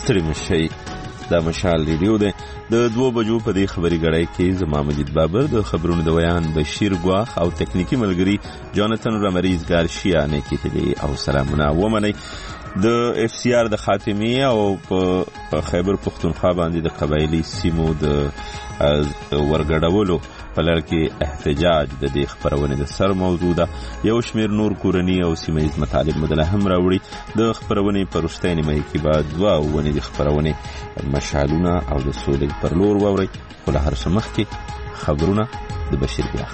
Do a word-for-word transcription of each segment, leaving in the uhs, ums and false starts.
ستړي مشئ. دا مشال ریډیو دی. د دوه بجو په دې خبري غړای کې زما مجید بابر، د خبرونو د ویان بشیر ګواخ او تکنیکی ملګری جانتن رمریز ګارشیا نه کېدلی او سلامونه ومنئ. د اف سی آر د خاتمي او په خیبر پختونخوا باندې د قبایلی سیمو د ورګډولو په لړ کې احتجاج د دې خبرونه د سر موضوع ده. یو شمیر نور کورنی او سیمه‌ییز مطالب مدله هم راوړي. د خبرونه په وروستۍ نیمه کې بعد دوه ونې د خبرونه مشالونه او د سولې پر لور ووري. خو له هر څه مخکې خبرونه د بشیر ګواخ.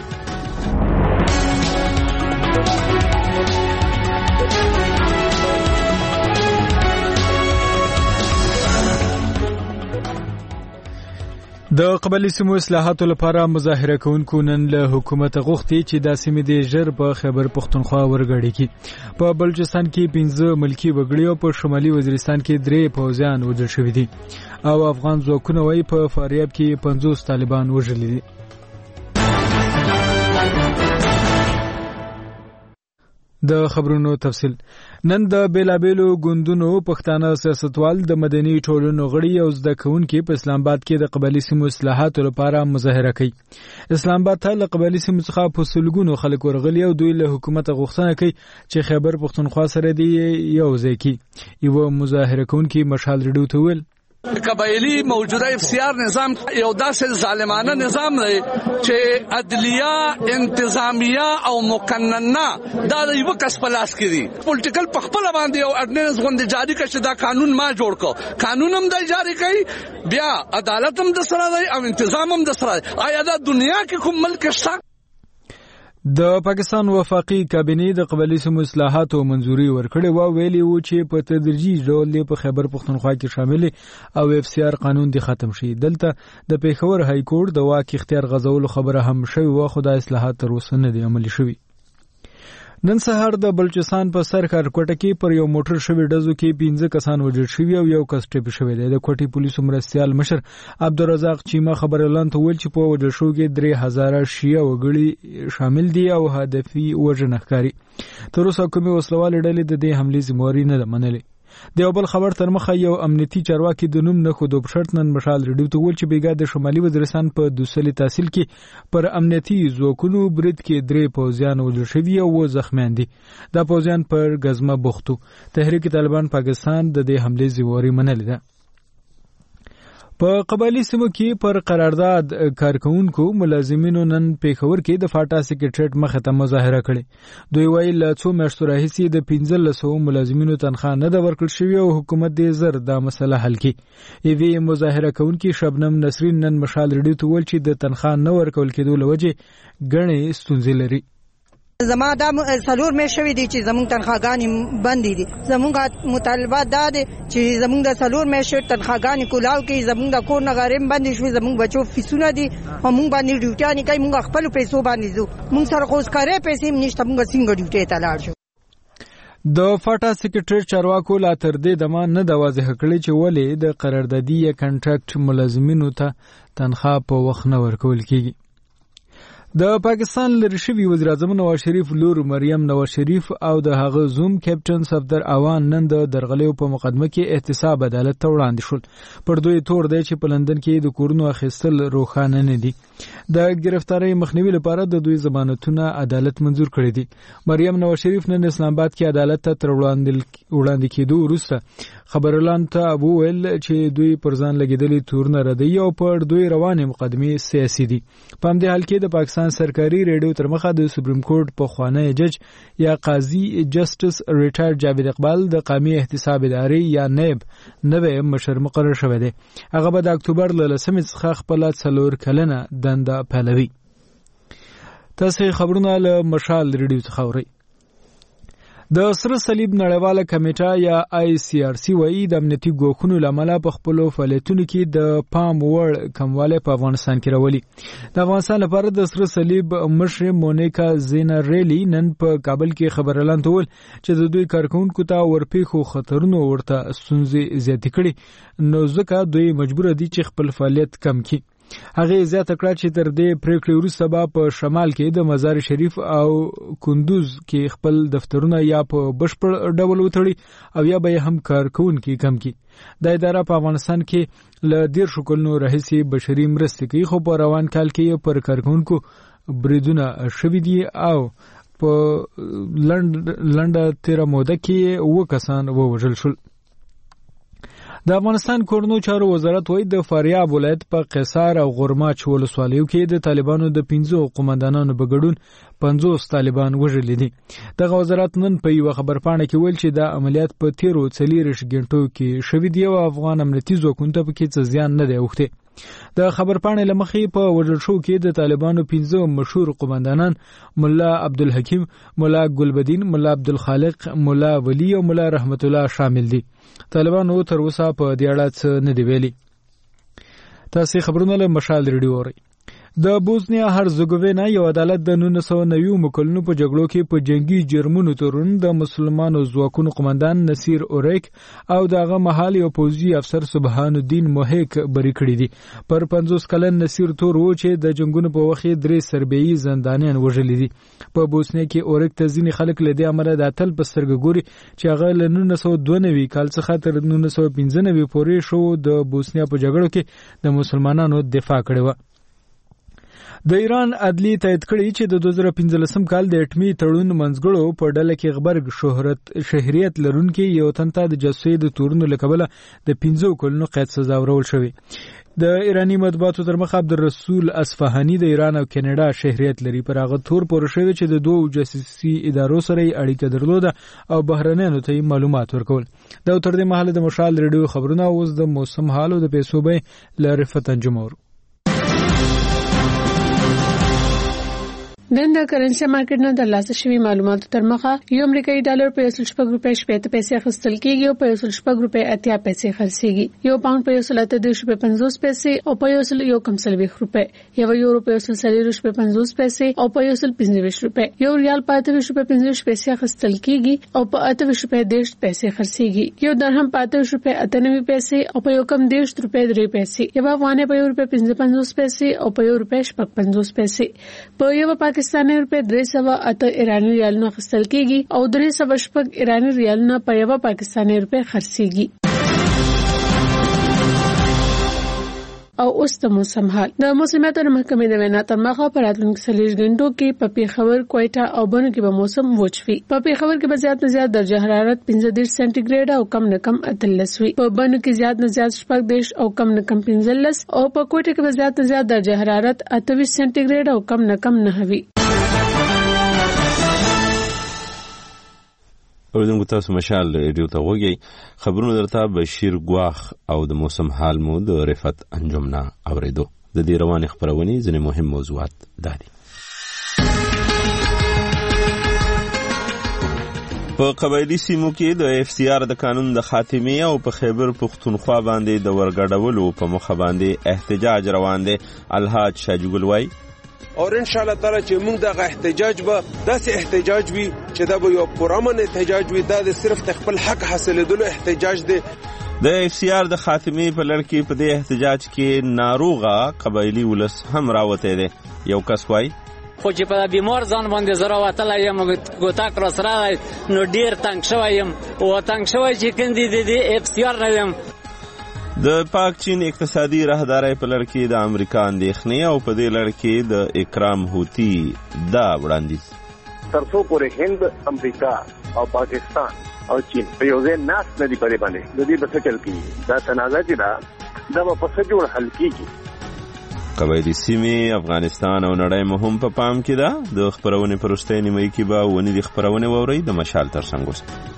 د قبایلی سیمو اصلاحاتو لپاره مظاهره کوونکو نن له حکومت غوښتي چې د سیمې د ژر په خیبر پختونخوا ورګړي کې په بلوچستان کې پنځه ملکی وګړي او په شمالي وزیرستان کې درې پوځیان وژل شوي دي او افغان ځواکونه وايي په فاریاب کې پنځوس طالبان وژلي دي. د خبرونو تفصیل. نن د بیلابیلو ګوندونو پښتانه سیاستوال د مدني ټولنو غړي او زده کوونکي په اسلام آباد کې د قبایلی سیمو اصلاحاتو لپاره مظاهره کوي. اسلام آباد ته له قبایلی سیمو څخه په سلګونو خلک ورغلي او دوی له حکومت غوښتنه کوي چې خیبر پختونخوا سره دی یو ځای کې. یو مظاهره کوونکي مشال ریډیو ته ویل قبایلی موجوده اف سی آر نظام یو داسې ظالمانه نظام دی چې عدلیه انتظامیه او مقننه دا د یو کس په لاس کې دي. پولیټیکل په خپل باندې یو اډننس غونډه جاری کړي چې دا قانون ما جوړ کړ، قانون هم د جاری کړي، بیا عدالت هم د سره دی او انتظام هم د سره دی. آیا دا دنیا کې کوم ملک شته؟ د پاکستان وفاقي کابینه د قبایلی سیمو اصلاحاتو منځوري ورکړې و. ویلي و چې په تدریجي ډول په خیبر پختونخوا کې شامل او اف سی آر قانون دی ختم شي. دلته د پیښور های کورټ د واک اختیار غځولو خبره هم شوی و، خو د اصلاحات تر اوسه نه دي عملي شوي. نن سهار د بلوچستان په سرکار کوټه کې پر یو موټر شوی ډزو کې پنځه کسان وژل شوي او یو کس ټپي شوی دی. د کوټي پولیسو مرستیال مشر عبدالرزاق چیمه خبرلاند ته ویل چې په وژل شو کې درې هزاره شیعه وګړي شامل دي او هدفي وژنه ښکاري. تر اوسه کومې وسلوالې ډلې د دې حملې ذمہواري نه ده منلې. د یو بل خبر تر مخه یو امنیتي چارواکي د نوم نه خودو په شرط نن مشال ریډیو ته ویل چې بیګا د شمالي وزیرستان په دوسلي تحصیل کې پر امنیتي ځواکونو برید کې درې پوځیان وژل شوي او زخمیان دي. دا پوځیان پر غزمه بوختو. تحریک طالبان پاکستان د دې حملې ذمہواري منلې ده. په قبایلی سیمو کې پر قرارداد کارکونکو ملازمینو نن پیښور کې د فاټا سیکریټریټ مخه ته مظاهره کړې. دوی وایي له څو میاشتو راهیسې د پنځلس سوه ملازمینو تنخواه نه ده ورکړل شوې او حکومت دې زر دا مسله حل کړي. یوې مظاهره کوونکي شبنم نسرین نن مشال ریډیو ته ویل چې د تنخواه نه ورکول کېدو له وجې ګڼې ستونزې لري. زما دا سلور مې شوی دي چې زمونږ تنخواګانې بندې دي. زمونږ مطالبات دا دي چې زمونږ د سلور مې شوی تنخواګانې کولاو کې زمونږ د کور نغارم بندې شوي، زمونږ بچو فیسونه دي او مونږ باندې ډیوټیانې کوي. مونږ خپل پیسو باندې ځو، مونږ سره خو کارې پیسې هم نشته، مونږ څنګه ډیوټي ته لاړ شو. د فاټا سیکریټریټ چارواکو لا تر دې دمه نه د واضح کړی چې ولې د قراردادي یا کنټراکټ ملازمینو ته تنخواه په وخت نه ورکول کیږي. د پاکستان لری شوی وزیر اعظم نواز شریف لور مریم نواز شریف او د هغه زوم کیپټن صفدر اوان نن د درغلیو په مقدمه کې احتساب عدالت ته وړاندې شول. پر دوی تور دی چې په لندن کې د کورونو اخیستل روښانه نه دي. د گرفتاری مخنیوي لپاره د دوی ضمانتونه عدالت منزور کړی دي. مریم نواز شریف نن اسلام آباد کې عدالت ته تر وړاندې کېدو وروسته خبرلاند ته وویل چې دوی پر ځان لګیدلي تورونه ردوي او پر دوی روانې مقدمې سیاسي دي. په همدې حال کې د پاکستان سرکاري ریډیو تر مخه د سپریم کورټ په خوانی جج یا قاضي جسټس ریټایر جاوید اقبال د قومي احتساب ادارې یا نیب نوې مشر مقرر شوی دی. هغه به د اکتوبر له لسمې څخه خپل څلور کلنه دنده پیلوي. تاسو خبرونه له مشال ریډیو څخه اورئ. د سره صلیب نړیواله کمیټه یا آی سی آر سی وایي د امنیتي ګواښونو له امله په خپلو فعالیتونو کې د پام وړ کموالی په افغانستان کې راولي. د افغانستان لپاره د سره صلیب مشر مونیکا زیناریلی نن په کابل کې خبرلاند ته وویل چې د دوی کارکونکو ته ورپېښو خطرونو ورته ستونزې زیاتې کړي، نو ځکه دوی مجبور دي چې خپل فعالیت کم کړي. هغه زیاته کړه چې تر دې پریکړې وروسته به په شمال کې د مزار شریف او کندوز کې خپل دفترونه یا په بشپړ ډول وتړي او یا به هم کارکونکي کم کړي. د اداره په افغانستان کې له ډیر شکلونو راهیسې بشري مرستې کوي، خو په روان کال کې پر کارکونکو بریدونه شوي دي او په لنډه تیره موده کې اووه کسان ووژل شول. د افغانستان کورنو چارو وزارت وایي د فاریاب ولایت په قیصار او غورماچ ولسوالیو کې د طالبانو د پنځو قومندانانو په ګډون پنځوس طالبان وژلي دي. دغه وزارت نن په یوه خبرپاڼه کې ویل چې دا عملیات په تیرو څلېرویشت غنټو کې شوي دي او افغان امنیتي ځواکونو ته پکې څه زیان نه دی اوښتی. د خبرپاڼې له مخې په وژل شوو کې د طالبانو پنځه مشهور قومندانان ملا عبدالحکیم، ملا ګلبدین، ملا عبدالخالق، ملا ولی او ملا رحمت الله شامل دي. طالبانو تر اوسه په دې اړه څه نه دی ویلي. تاسو خبرونه له مشال ریډیو اورئ. د بوسنیا هرزګوینا یو عدالت د نولس سوه نوي مکلنو په جګړو کې په جنگي جرمونو تورن د مسلمانانو ځواکونو قومندان نصیر اوریک او دغه محلي او پوځي افسر سبحان الدین موهیک بری کړی دي. پر پنځوس کلن نصیر تور و چې د جنگونو په وخت درې سربېي زندانیان وژلي دي. په بوسنیا کې اوریک ته ځینې خلک له دې امله د اتل په سترګه ګوري چې هغه له نولس سوه دوه نوي کال څخه تر نولس سوه پنځه نوي پورې شو د بوسنیا په جګړو کې د مسلمانانو دفاع کړې وه. د ایران عدلی تایید کړی چې د دوه زره پنځلسم کال د اټمي تړون منځګړو په ډله کې غبرګ شهرت شهریت لرونکي یو تن ته د جاسوسي د تورونو له کبله د پنځو کلونو قید سزا ورکول شوې. د ایرانی مطبوعاتو تر مخه عبدالرسول اصفهاني د ایران او کینیډا شهریت لري. پر هغه تور پوره شوی چې د دوه جاسوسي ادارو سره اړیکه درلوده او بهرنیانو ته معلومات ورکول. دا تر دې مهاله د مشال ریډیو خبرونه اوس د موسم حال او د پیسو به لرفت انجمور. نن د کرنسي مارکیټ نه د لاسه شوی معلوماتو تر مخه یو امریکایي ډالر په یو سل شپږ روپۍ شپېته پیسې اخیستل کېږي او په یو سل شپږ روپۍ اتیا پیسې خرڅېږي. یو پاوند په یو سل اته دېرش روپۍ پنځوس پیسې او په یو سل یو کم څلوېښت روپۍ. یو یورو په یو سل څلېرویشت روپۍ پنځوس پیسې او په یو سل پنځه ویشت روپۍ. یو ریال په اته ویشت روپۍ پنځه ویشت پیسې اخیستل کېږي او په اته ویشت روپۍ دېرش پیسې خرڅېږي. یو درهم په اته ویشت روپۍ اته نوي پیسې او په یو کم دېرش روپۍ درې پیسې. یو افغانۍ په یو روپۍ پنځه پنځوس پیسې او په یو روپۍ شپږ پنځوس پیسې. په یو پاکستاني روپۍ درې سوه اته ایراني ریالونه اخیستل کېږي او درې سوه شپږ ایراني ریالونه په یوه پاکستاني روپۍ خرڅېږي. او اوس د موسم حال. د موسمیاتو محکمې د وینا تر مخه په راتلونکو څلوېښت غنټو کې په پېښور، کویټه او بنو کې به موسم وچ وي. په پېښور کې به زیات نه زیات درجه حرارت پنځه دېرش سانتي ګریډ او کم نه کم اتلس وي. په بنو کې زیات نه زیات شپږ دېرش او کم نه کم پنځلس او په کویټه کې به زیات نه زیات درجه حرارت اته ویشت سانتي ګریډ او کم نه کم نهه وي. اوریدونکو تاسو مشال ریډیو ته وګورئ. خبرونه درته بشیر ګواخ او د موسم حال مو د رفت انجمنا اوریدو. د دې روانې خبرونې ځینې مهم موضوعات دادي. په قبایلی سیمو کې د اف سی آر د قانون د خاتمه او په خیبر پختونخوا باندې د ورګډولو په مخه باندې احتجاج روان دی. الحاج شاجګل وای اور ان شاء الله تعالی چې موږ دغه احتجاج به داسې احتجاج وي چې دا به یو پرامن احتجاج وي. دا د صرف د خپل حق حاصلېدلو احتجاج دی. د اف سی آر د خاتمه په لړ کې په دې احتجاج کې ناروغه قبایلی ولس هم راوته دی. یو کس وای خو چې په بیمار ځان باندې زره وتلی یم ګوتا کړه سره نو ډیر تنګ شوی یم او تنګ شوی چې کندې د اف سی آر نه یم. د پاک چین اقتصادي راهدارۍ په لړ کې د امریکا اندېښنې او په دې لړ کې د اکرام هوتی دا وړاندیز. تر څو پورې هند، امریکا او پاکستان او چین په یو ځای ناست نه دي پرې باندې د دې بس چل کېږي. دا تنازع چې ده دا به په څه جوړ حل کېږي. قبایلي سیمې، افغانستان او نړۍ مو هم په پام کې ده. د خپرونې په وروستۍ نیمایي کې به ونې د خپرونې واورئ د مشال تر څنګ اوسئ.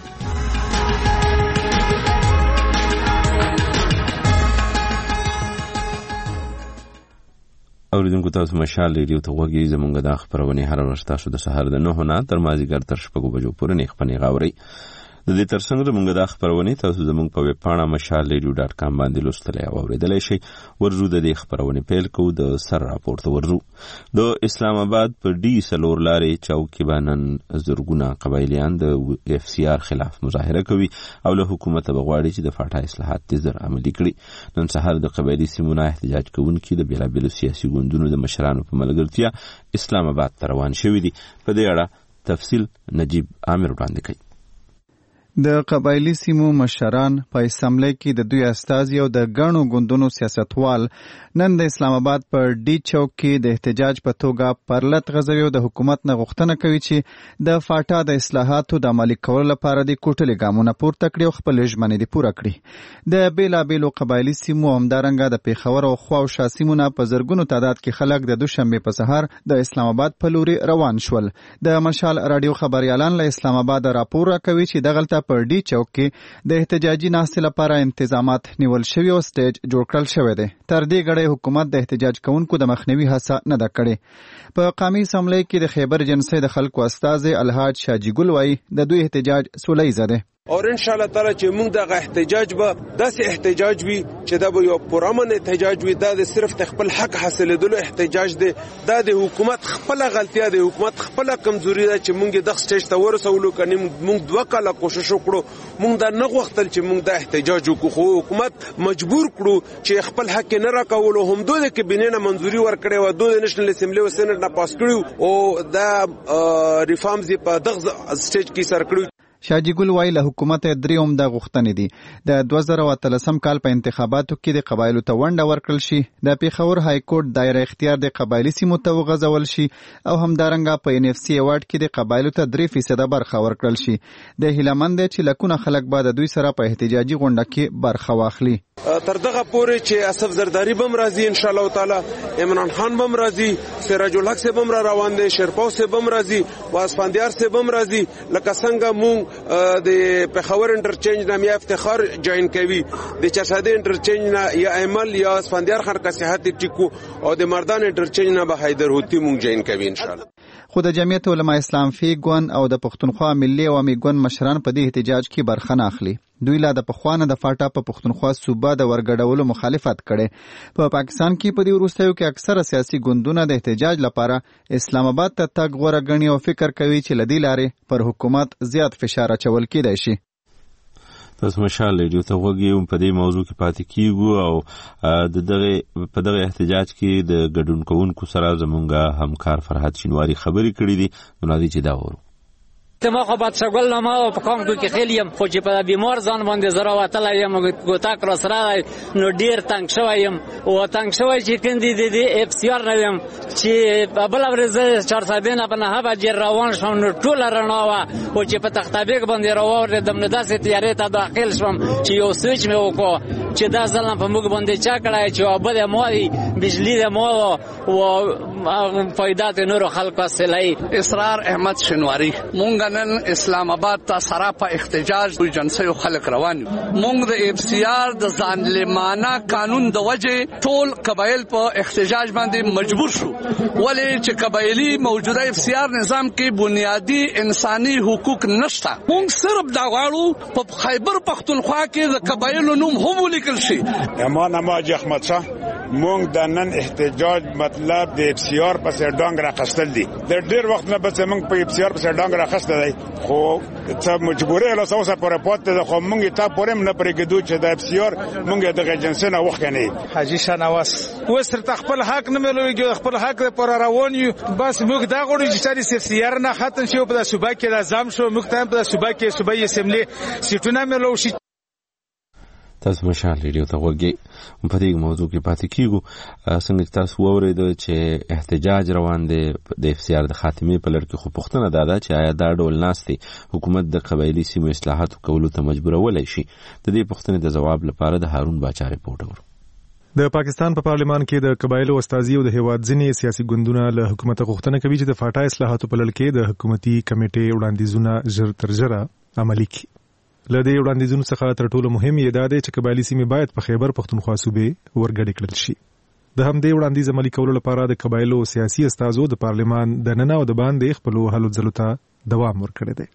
اوریدونکو تاسو مشال ریډیو ته وګورئ. زمونږ د خبرونه هر ورځ تاسو د سهار د نهه نه تر مازیګر تر شپږو بجو پورې نه خپنې غاوري. د دې ترڅنګ موږ د خبرونه تاسو زموږ په ویب پاڼه مشال ریډیو ډاټ کام باندې لوستلی او اوریدلای شئ. ورزو د دې خبرونه پیل کوو د سر راپور ته ورزو. د اسلام آباد په ډي سلور لارې چوک کې باندې زرګونه قبایلیان د اف سی آر خلاف مظاهره کوي او له حکومت بغواړي چې د فاټا اصلاحات تیزر عملي کړي. نن سهار د قبایلی سیمونو احتجاج کوونکي د بیلابیلو سیاسي ګوندونو د مشرانو په ملګرتیا اسلام آباد ته روان شوي دي. په دې اړه تفصیل نجیب عامر وړاندې کوي. د قبایلی سیمو مشران په اسمبلی کې د دوی استازي او د غنو ګوندونو سیاستوال نن د اسلام آباد پر ډي چوک کې د احتجاج په توګه پرلط غځوي او د حکومت نه غوښتنه کوي چې د فاټا د اصلاحاتو د عملي کولو لپاره د کوټلې ګامونه پورته کړي او خپل ژمنې دي پوره کړي. د بیلابیلو قبایلی سیمو همدارنګه د پیښور او خوا او شا سیمونه په زرګونو تعداد کې خلک د دوشنبه په سهار د اسلام آباد په لوري روان شول. د مشال رادیو خبريالان له اسلام آباد راپور راکوي چې دغلته پر ډي چوک کې د احتجاجي ناستې لپاره انتظامات نیول شوي او سټیج جوړ کړل شوی دی. تر دې غړي حکومت د احتجاج کوونکو د مخنیوي هڅه نه ده کړې. په قومي اسمبلی کې د خیبر جنسي د خلکو استازي الحاج شاجي ګل وایي د دوی احتجاج سوله‌ییز دی. اور ان شاء الله تعالی چې موږ دغه احتجاج به داسې احتجاج وي چې دا به یو پرامن احتجاج وي. دا د صرف خپل حق حاصلېدلو احتجاج دی. دا د حکومت خپل غلطیا دی، حکومت خپل کمزوري ده چې موږ د سټیج ته ورسولو. کني موږ دوه کاله کوشش وکړو، موږ دا نه غوښتل چې موږ د احتجاج وکړو، خو حکومت مجبور کړو چې خپل حق نه راکولو. هم دوی د کابینې منځوري ورکړې و، دوی د نېشنل اسمبلی او سېنات نه پاس کړو او دا ریفارمز په دغه سټیج کې سر کړو. شاجي ګل وایي له حکومت درې عمده غوښتنې دي. د دوه زره اتلسم کال په انتخاباتو کې د قبایلو ته ونډه ورکړل شي، د پیښور های کورټ دایره اختیار د قبایلی سیمو ته وغځول شي او همدارنګه په ان اف سی ایوارډ کې د قبایلو ته درې فیصده برخه ورکړل شي. د هیلمند چې لکونه خلک به د دوی سره په احتجاجي غونډه کې برخه واخلي. تر دغه پورې چې اسف زرداری بم راځي ان شاء الله تعالی، عمران خان بم راځي، سراج الحق سے بم را روان دي، شرپاو سے بم راځي، واسفندیار سے بم راځي. لکه څنګه مونږ د پیښور انټرچینج نام یا افتخار جوائن کوي، د چرساده انټرچینج نه یا ایمل یا اسفندیار خان کا صحت ټیکو او د مردان انټرچینج نه به حیدر هوتی مونږ جوائن کوي ان شاء الله. خو د جمعیت علما اسلام فی ګوند او د پښتونخوا ملي عوامي ګوند مشران په دې احتجاج کې برخه نه اخلي. دوی لا د پخوانه د فاټا په پښتونخوا صوبه د ورګډولو مخالفت کړي. په پاکستان کې په دې وروستیو کې اکثره سیاسي ګوندونه د احتجاج لپاره اسلام آباد ته تګ غوره ګڼي او فکر کوي چې لدی لارې پر حکومت زیات فشار اچول کېدای شي. تاسو مشال ریډیو ته وګورئ، په دې موضوع کې پاتې کیږو او د دغه په دغه احتجاج کې د ګډون کوونکو سره زمونږ همکار فرحت شینواری خبرې کړې دي. نو نادي چې دا ورو ما خو باد شغل نه ما په کوم کې خېلیم خو چې په بیمار ځان باندې زرا وتل یم ګوتا کر سره نو ډیر تنگ شوم او تنگ شوی چې کندي دي اف سی آر نه یم چې بل ورځ چهار ساعتونه په نه هوا جیر روان شوم نو ټول رڼاوه او چې په تختابیک باندې راوړل د منداسې تیارې ته داخل شوم چې یو سویچ مې وکړ چې دا ځلم په موږ باندې چا کړای چې اوبه د موري بجلی د مور او فائدات نور خلکو سلای. اسرار احمد شینواری. مونږ نن اسلام آباد ته سراپا احتجاج د جنسي خلک روان. مونږ د اف سی آر د ظالمانه قانون د وجه ټول قبایل په احتجاج باندې مجبور شو، ولې چې قبایلی موجوده اف سی آر نظام کې بنیادی انساني حقوق نشته. مونږ صرف دا غواړو په خیبر پختونخوا کې د قبایلو نوم هم ولیکل شي. امان اماج احمد شاه مونږ د نن احتجاج مطلب د اف سی آر پسې ډنګ راخستل دي. د ډیر وخت نه پسې مونږ په اف سی آر پسې ډنګ راخسته دی، خو څه مجبورې له اوسه پورې پاتې ده. خو مونږ ته پورې نه پرېږدو چې د اف سی آر مونږ د ایجنسی نه وښکنې. حاجی شنواس وسر خپل حق نه ملويږي، خپل حق پر روان یو. بس موږ دا غوړو چې اف سی آر نه ختم شي په صوبه کې لازم شو، موږ ته په صوبه کې صوبې اسمبلی سیټونه ملو شي. تاسو مشال ریډیو ته وګورئ، په دې موضوع کې پاتې کیږو. څنګه تاسو وورید چې احتجاج روان دی د اف سی آر د خاتمه په لړ کې، خو پوښتنه دا ده چې آیا دا ډول ناستي حکومت د قبایلی سیمو اصلاحات کولو ته مجبورولای شي؟ د دې پوښتنې د جواب لپاره د هارون باچا ریپورت ورو. د پاکستان په پا پارلمان کې د قبایلو استازي او د هیواد ځینې سیاسي ګوندونه له حکومت غوښتنه کوي چې د فاټا اصلاحاتو په لړ کې د حکومتي کمیټې وړاندیزونه ژر تر ژره عملي کړي. لدې وړاندیزونو څخه تر ټولو مهم یې دا دی چې قبایلی سیمې باید په خیبر پختونخوا صوبې ورګډې کړل شي. د همدې وړاندیز عملي کولو لپاره د قبایلو سیاسي استازو د پارلمان د نن او د باندې خپل هلو ځلو ته دوام ورکړی دی.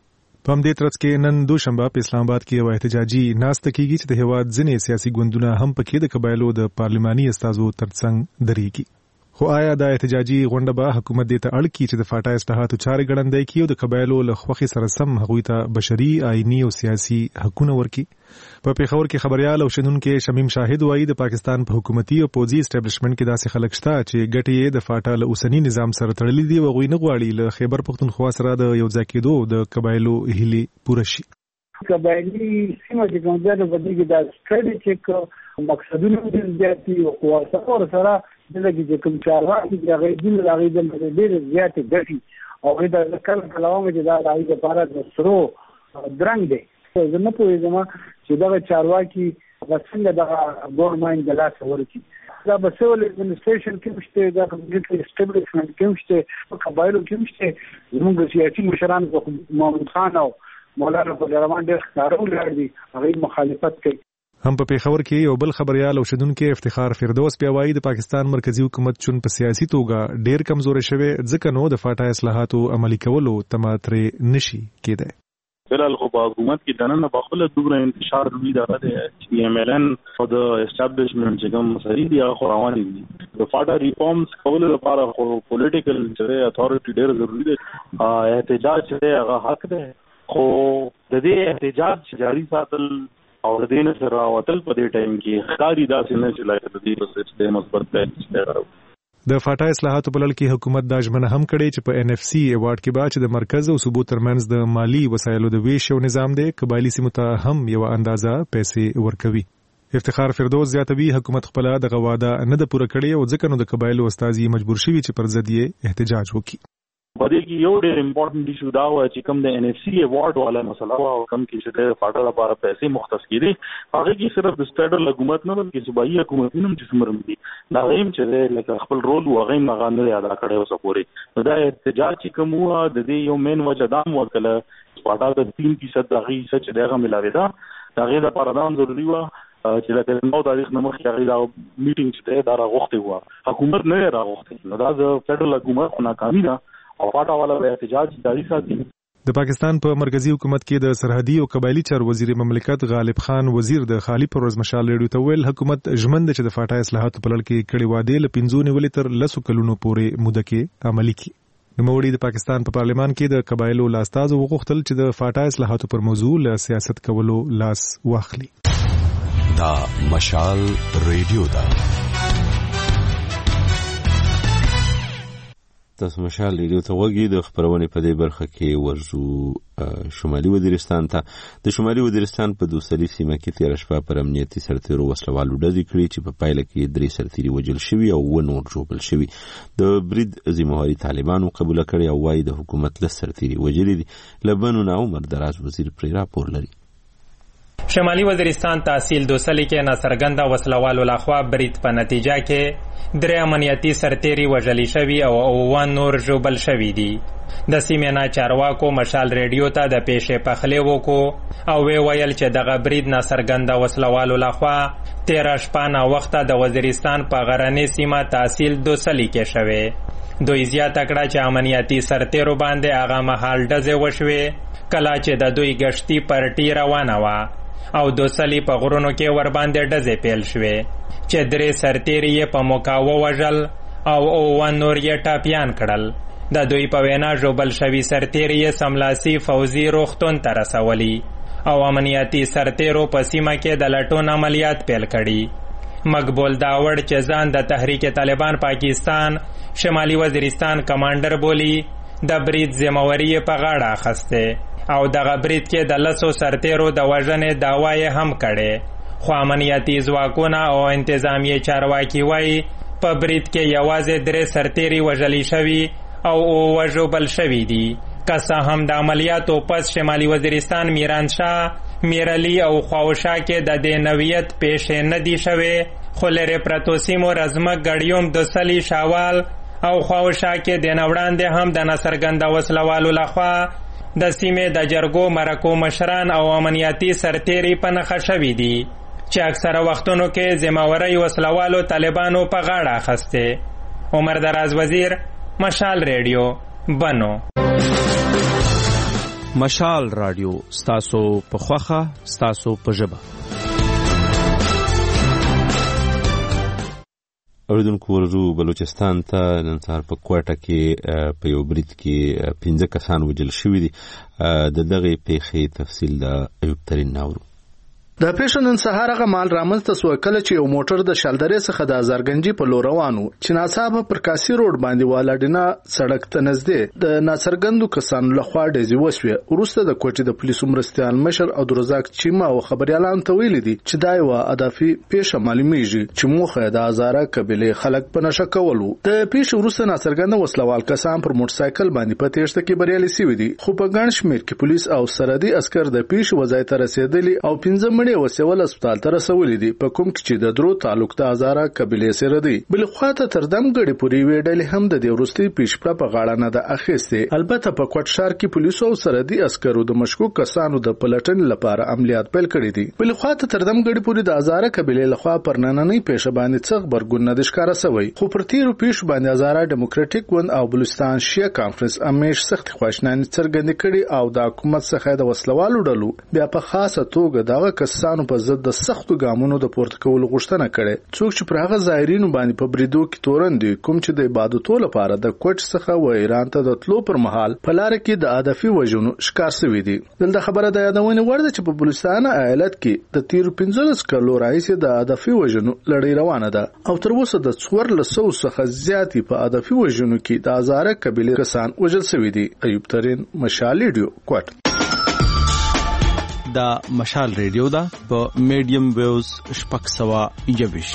په همدې ترڅ کې نن دوشنبه په اسلام آباد کې یو احتجاجي ناسته کیږي چې د هیواد ځینې سیاسي ګوندونه هم پکې د قبایلو د پارلماني استازو ترڅنګ درېږي. خو آیا دا احتجاجي غونډه به حکومت دې ته اړ کړي چې د فاټا اصلاحاتو چارې ګړندۍ کړي او د قبایلو له خوښې سره سم هغوی ته بشري، آئیني او سیاسي حقونه ورکړي؟ په پیښور کې خبريال او شنونکو شمیم شاهد وایي د پاکستان په حکومتي او پوځي اسټابلیشمنت کې داسې خلک شته چې ګټې یې د فاټا له اوسنی نظام سره تړلې دي او هغوی نه غواړي له خیبر پختونخوا سره د یو ځای کېدو د قبایلو هیلې پوره شي. قبایلي سیمه چې کوم ځای په دې کې د سټریټیجیک مقصدونه د زیاتي او قوت سره دغه چې کوم چارواکي هغه د هغه د ډېر زیات ګټي او دا کله کلام چې دا د لپاره د سرو درنګ دی. زه نه پوهېږم چې دا چارواکي څنګه د ګورنمنت د لاس ورکی دا به سیول ایڈمنسټریشن کې مشته دا کمیټي اسټابلیشمنت کې مشته په قبایلو کې مشته زموږ سیاسي مشران محمد خان او مولانا فضلرحمان ډېر ښکاره ولاړ دي هغه مخالفت کوي. هم په پیښور کې یو بل خبريال او شنونکو افتخار فردوس بیا وایي د پاکستان مرکزی حکومت چون په سیاسي توګه ډېر کمزوري شوی ځکه نو د فاټا اصلاحاتو عملي کولو تماترې نشي کېدای. فلحال خو په حکومت کې دننه په خپل دومره انتشار روي دا ده چې ایم ال ان او د اسټابلیشمنت چې کوم مسایل دي هغه روان دي. د فاټا ریفارمز کولو لپاره خو پولیټیکل چې اتھارټي ډېر ضروری دی. احتجاج چې هغه حق دی خو د دې احتجاج جاری ساتل او د دې سره وتل په دې ټایم کې ښکاری داسې نه چې لکه د دې په سیستم مثبت پیل د فاټا اصلاحاتو په لړ کې حکومت دا ژمنه هم کړې چې په ان اف سی ایوارډ کې به چې د مرکز او صوبو ترمنځ د مالی وسایلو د ویش او نظام دی قبایلی سیمو ته هم یو اندازه پیسې ورکوي. افتخار فردوس زیاتوي حکومت خپل د غواده نه د پوره کړي او ځکه نو د قبایلو استازي مجبور شوي چې پر ضد یې احتجاج وکړي. په دې کې یو ډېر امپورټنت ایشو دا و چې کوم د ان اف سی ایوارډ والا مسله او کوم کې چې د فاټا لپاره پیسې مختص کړي هغه کې صرف د فدرال حکومت نه بلکې صوبایي حکومتونو هم چې څومره دي دا هم چې لکه خپل رول هغه نه غانډه ادا کړي او سپوري دا احتجاج چې کوم و د دې یو مین وجه دا وکړه فاټا د تین فیصد دغه چې دغه ملاوي دا دغه لپاره دا ضروري و چې د نو تاریخ نه مخکې هغه دا میټینګ چې دا راغوښته و حکومت نه راغوښته نو دا د فدرال حکومت ناکامي ده او فاټا والا احتجاج جاری ساتي. د پاکستان په مرکزی حکومت کې د سرحدي او قبایلی چارو وزیر مملکت غالب خان وزیر د خالی پروز مشال ریډیو ته ویل حکومت ژمن ده چې د فاټا اصلاحاتو په لړ کې کړي وعده ل پنځو نیولې تر لسو کلونو پورې موده کې عملي کړي. نوموړي د پاکستان په پارلمان کې د قبایلو لاستازو وغوښتل چې د فاټا اصلاحاتو پر موضوع له سیاست کولو لاس واخلي. دا مشال ریډیو ده. تاسو مشال ریډیو ته وګورئ. د خبرونه په دې برخه کې ورزو شمالي وزیرستان ته د شمالي وزیرستان په دوسری سیمه کې تیر شپه پر امنیتي سرتیرو وسلوالو ډزې کړې چې په پایله کې درې سرتیري وژل شوي او و نور ژوبل شوي. د برید ذمہواری طالبانو قبول کړې او وايي د حکومت له سرتیري وژلي دي. لبنان عمر دراز وزیر پرې راپور لري. شمالي وزیرستان تحصیل دوسلی کې ناڅرګنده وسلوالو لخوا برید په نتیجه کې درې امنیتي سرتیري وژل شوي او اووه نور ژوبل شوي دي. د سیمې نه چارواکو مشال ریډیو ته د پیښې پخلی وکړو او وی ویل چې دغه برید ناڅرګنده وسلوالو لخوا تیره شپه ناوخته د وزیرستان په غرنۍ سیمه تحصیل دوسلی کې شوی. دوی زیاته کړه چې امنیتي سرتیرو باندې هغه مهال ډزې وشوې کله چې د دوی ګشتي پرټي روانه وه او دوسلی په غرونو کې ور باندې ډزې پیل شوې چې درې سرتیري یې په موقع ووژل او اووه نور یې ټاپیان کړل. د دوی په وینا ژوبل شوي سرتیري یې سملاسي فوزي روغتون ته رسولي او امنیتي سرتیرو په سیمه کې د لټون عملیات پیل کړي. مقبول داوړ چې ځان د تحریک طالبان پاکستان شمالي وزیرستان کمانډر بولی د برید ذمہواری په غاړه اخیسته او دغه برید کې د لسو سرتیرو د وژنې دعوا یې هم کړې. خو امنیتي ځواکونه او انتظامیه چارواکي وایي په برید کې یوازې درې سرتیري وژل شوي او اووه ژوبل شوي دي. که څه هم د عملیاتو پس شمالي وزیرستان میرانشاه میرعلي او خواوشا کې د دې نوعیت پیښې نه دي شوې خو لرې پرتو سیمو رزمک ګړیوم دوسلی شاوال او خواوشا کې د نه وړاندې هم د ناڅرګنده وسلوالو لخوا د سیمې د جرګو مرکو مشران او امنیتي سرتیري په نښه شوي دي چې اکثره وختونو کې ذمہواری وسلوالو طالبانو په غاړه اخیسته. عمر دراز وزیر مشال ریډیو بنو. مشال رادیو ستاسو په خوخه ستاسو په ژبه. اوریدونکو ورځو بلوچستان ته نن سهار په کوټه کې په یو برید کې پنځه کسان وژل شوي دي. د دغه پیښې تفصیل د ایوب ترین ناورو. د پیښې نن سهار هغه مال رامنځته سو کله چې یو موټر د شالدرې څخه د ازرګنجي په لور روانو چې ناڅاپه پر کاسي روډ باندې والاډینا سړک ته نږدې د ناڅرګندو کسانو لخوا ډزې وشوې. وروسته د کوټې د پولیسو مرستیال مشر عبدالرزاق چیما او خبريالانو ته ویلي دي چې دا یو هدفي پیښه معلومیږي چې موخه د هزاره قبیلې خلک په نشه کولو. د پیښې وروسته ناڅرګنده وسلوال کسان پر موټرسایکل باندې په تېښته کې بریالي شوي دي، خو په ګڼ شمېر کې پولیس او سرحدي عسکر د پیښې وځای ته رسېدلي او پنځه مړي وسول هسپتال ته رسولي دي، په کوم کې چې د درو تعلق د هزاره قبیلې سره دی. بل خو ته تر دم غړي پوری ویډلې هم د دې ورستي پیښه په غاړه نه ده اخیسته. البته په کوټ شهر کې پولیسو او سرحدي عسکرو د مشکوک کسانو د پلټن لپاره عملیات پیل کړي دي. بل خو ته تر دم غړي پوری د هزاره قبیلې لخوا پر نننۍ پیښه باندې څخ برګون نه ښکارا سوی، خو پر تیرو پیښو باندې هزاره ډیموکراټیک ون او بلوچستان شیا کانفرنس امیش سخت خواشنانی څرګند کړي او د حکومت څخه د وسلوالو ډلو بیا په خاصه توګه دغه کسانو په ضد د سختو ګامونو د پورته کولو غوښتنه کړې. څوک چې پر هغه ظاهرینو باندې په بریدو کې تورن دي کوم چې د عبادتو لپاره د کوټ څخه و ایران ته د تلو پر مهال په لار کې د هدفي وژنو ښکار شوي دي. دلته خبره د یادونې وړ ده چې په بلوچستان ایالت کې د تیرو پنځلس کلو راهیسې د هدفي وژنو لړۍ روانه ده او تر اوسه د څوارلس سوو څخه زیاتې په هدفي وژنو کې د هزاره قبیلې کسان وژل شوي دي. ایوب ترین، مشال ریډیو، کوټ. دا مشال ریډیو دا په میډیم ویوز شپږ سوه یوویش.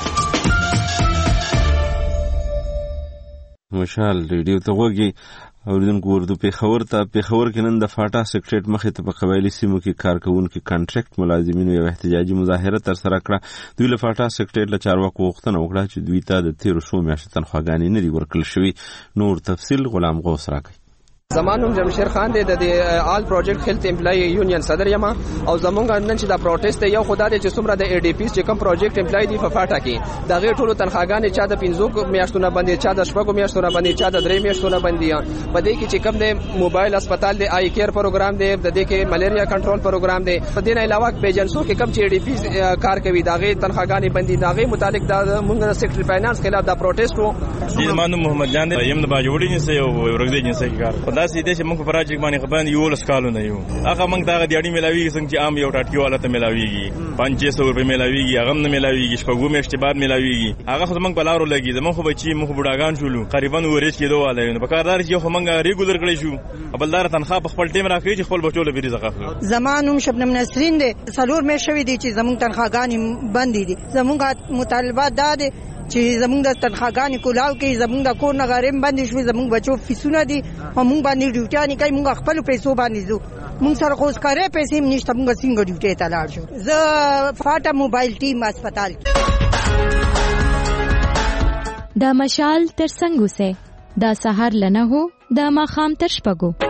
مشال ریډیو ته وګورئ. اوریدونکو اردو پیښور ته پیښور کې نن د فاټا سیکریټریټ مخې ته په قبایلي سیمو کې کارکوونکو کانټریکټ ملازمینو یو احتجاجي مظاهره تر سره کړه. دوی له فاټا سیکریټریټ له چارواکو غوښتنه وکړه چې دوی ته د تیرو څو میاشتو تنخواګانې نه دي ورکړل شوي. نور تفصیل غلام غوث راکړي. زمانوم جمشید خان دی د آل پروجیکټ هیلث امپلای یونین صدر یم او زمونږ نن چې دا پروټیست یو خدای دی چې څومره د ای ډی پی چې کوم پروجیکټ امپلای دی په فاټا کې دا غیر ټولو تنخواګانې چا د پنځو میاشتو نه باندې چا د شپږو میاشتو نه باندې چا د درې میاشتو نه باندې په دې کې چې کوم د موبایل هسپتال دی آی کیر پروګرام دی د دې کې ملیریا کنټرول پروګرام دی په دې نه علاوه په ایجنسو کې کوم چې ای ډی پی کار کوي دا غیر تنخواګانې باندې دا غیر متعلق دا موږ د سیکریټری فاینانس خلاف دا پروټیست وو. زمانوم محمد جان دی یم د باجوړي جنسي او ورګدي جنسي کار خدا سي دې چې موږ پراجیک باندې خبرې یو لس کالو نه یو هغه موږ دا دیاړي ملاوي څنګه چې عام یو ټاټکی والا ته ملاويږي پنځه سوه روپے ملاويږي هغه نه ملاويږي شپږو میاشتې بعد ملاويږي هغه خو موږ بلارو لګي زموږ خو بچي موږ بډاګان شولو تقریبا ورېش کېدو والے نو په کاردار چې خو موږ ریګولر کړی شو بلدار تنخواه په خپل ټیم راکړي چې خپل بچو له بیري زغه. زمانوم شبنم نسرین دی سلور مې شوی دی چې زموږ تنخواګانې بندې دي. زموږ مطالبات دا دي چې زموږ د تنخواګانې کولاو کې زموږ د کور نه غریم باندې شوي زموږ بچو فیسونه دي او موږ باندې ډیوټیانې کوي موږ خپل پیسو باندې ځو موږ سره خو ښکارې پیسې هم نشته موږ څنګه ډیوټۍ ته لاړ شو. زه فاټا موبایل ټیم هسپتال د مشال تر څنګ اوسئ دا سهار لنه هو د ماښام تر شپږو.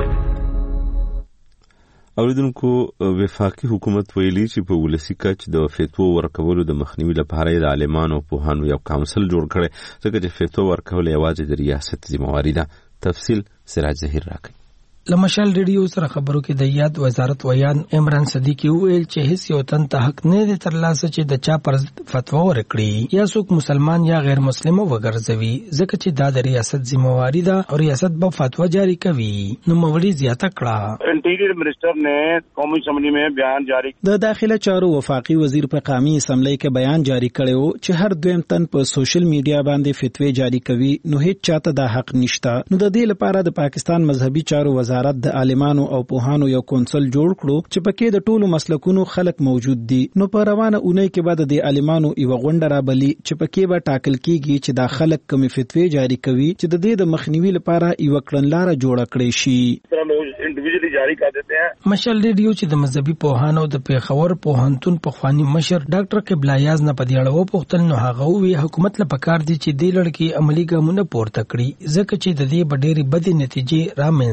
اوریدونکو وفاقي حکومت ویلي چې په ولسی کچ د فتوا ورکولو د مخنیوي لپاره د عالمانو په هانو یو کونسل جوړ کړي ځکه چې فتوا ورکول یوازې د ریاست ذمہواری ده. تفصیل سراج ظهیر راکړي. لمشال ریډیو سره خبرو کې د یاد وزارت ویان عمران صدیقی ویل چې هیڅ یو تن ته حق نه دی ترلاسه چې د چا پر فتوا ورکړي یا څوک مسلمان یا غیر مسلم وګرځوي ځکه چې دا د ریاست ذمہواری ده او ریاست به فتوا جاری کوي. نو مولوی زیاته کړه انټیریئر منسٹر نے قومی اسمبلی میں بیان جاری د داخله چارو وفاقي وزیر په قومي اسمبلی کې بیان جاری کړو چې هر دویم تن په سوشل میډیا باندې فتوی جاری کوي نو هیڅ چاته دا حق نشته. نو د دې لپاره د پاکستان مذهبي چارو وزارت د عالمانو او پوهانو یو کونسل جوړ کړو چې پکې د ټولو مسلکونو خلک موجود دي. نو په روانه اونۍ کې بعد د عالمانو یو غونډه رابلی چې پکې به ټاکل کیږي چې دا خلک کوم فتوی جاری کوي چې د دې د مخنیوي لپاره یو کړنلاره جوړه کړي شي. انډیویډلی جاری کړه دیتے ہیں. مشال ریډیو چې د مذهبي پوهانو د پیښور پوهنتون پخوانی مشر ډاکټر قبلا یاز نه پدیړو پوښتل نو هغه وی حکومت لپاره کار دي چې د لړ کې عملی ګامونه پورته کړي ځکه چې د دې بډېری بدې نتیجې رامنځته شي.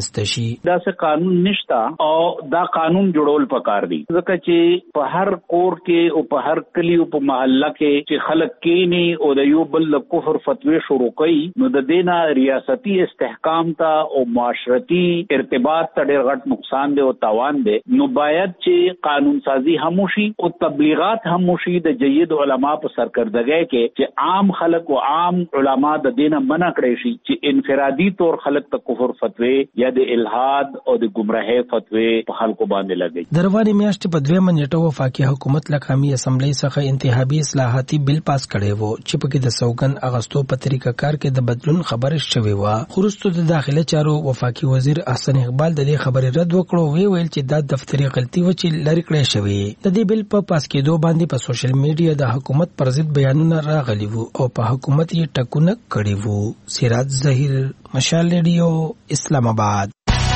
دا څه قانون نشتا او دا قانون جوړول پکار دي ځکه چې په هر کور کې او په هر کلی او په محله کې چې خلک کینی او د یو بل کفر فتوی شروع کوي نو د دینه ریاستي استحکام ته او معاشرتي ارتباط ته ډېر غټ نقصان دی او تاوان دی نو باید چې قانون سازی هم وشي او تبلیغات هم وشي د جید علما په سرکردګۍ کې چې عام خلک او عام علما د دینه منع کړی شي چې انفرادي طور خلک ته کفر فتوی یا د الحاد او د گمراهۍ فتوی په خلکو باندې لګي دروازې میاشتې په دوه منټو وفاقي حکومت له قومي اسمبلی څخه انتخابي اصلاحاتي بل پاس کړي وو چې په کې د سوګن اغستو په طریقه کار کې د بدلون خبره شوې و خورستو د داخله چارو وفاقي وزیر احسن اقبال د دې خبرې رد وکړو وی ویل چې دا دفتري غلطي و چې لری کړې شوې د دې بل په پاس کېدو باندې په سوشل میډیا د حکومت پر ضد بیانونه راغلي وو او په حکومت یې ټکونه کړي وو سراج ظهیر مشال ریډیو اسلام آباد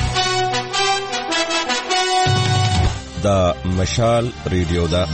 دا مشال ریډیو دا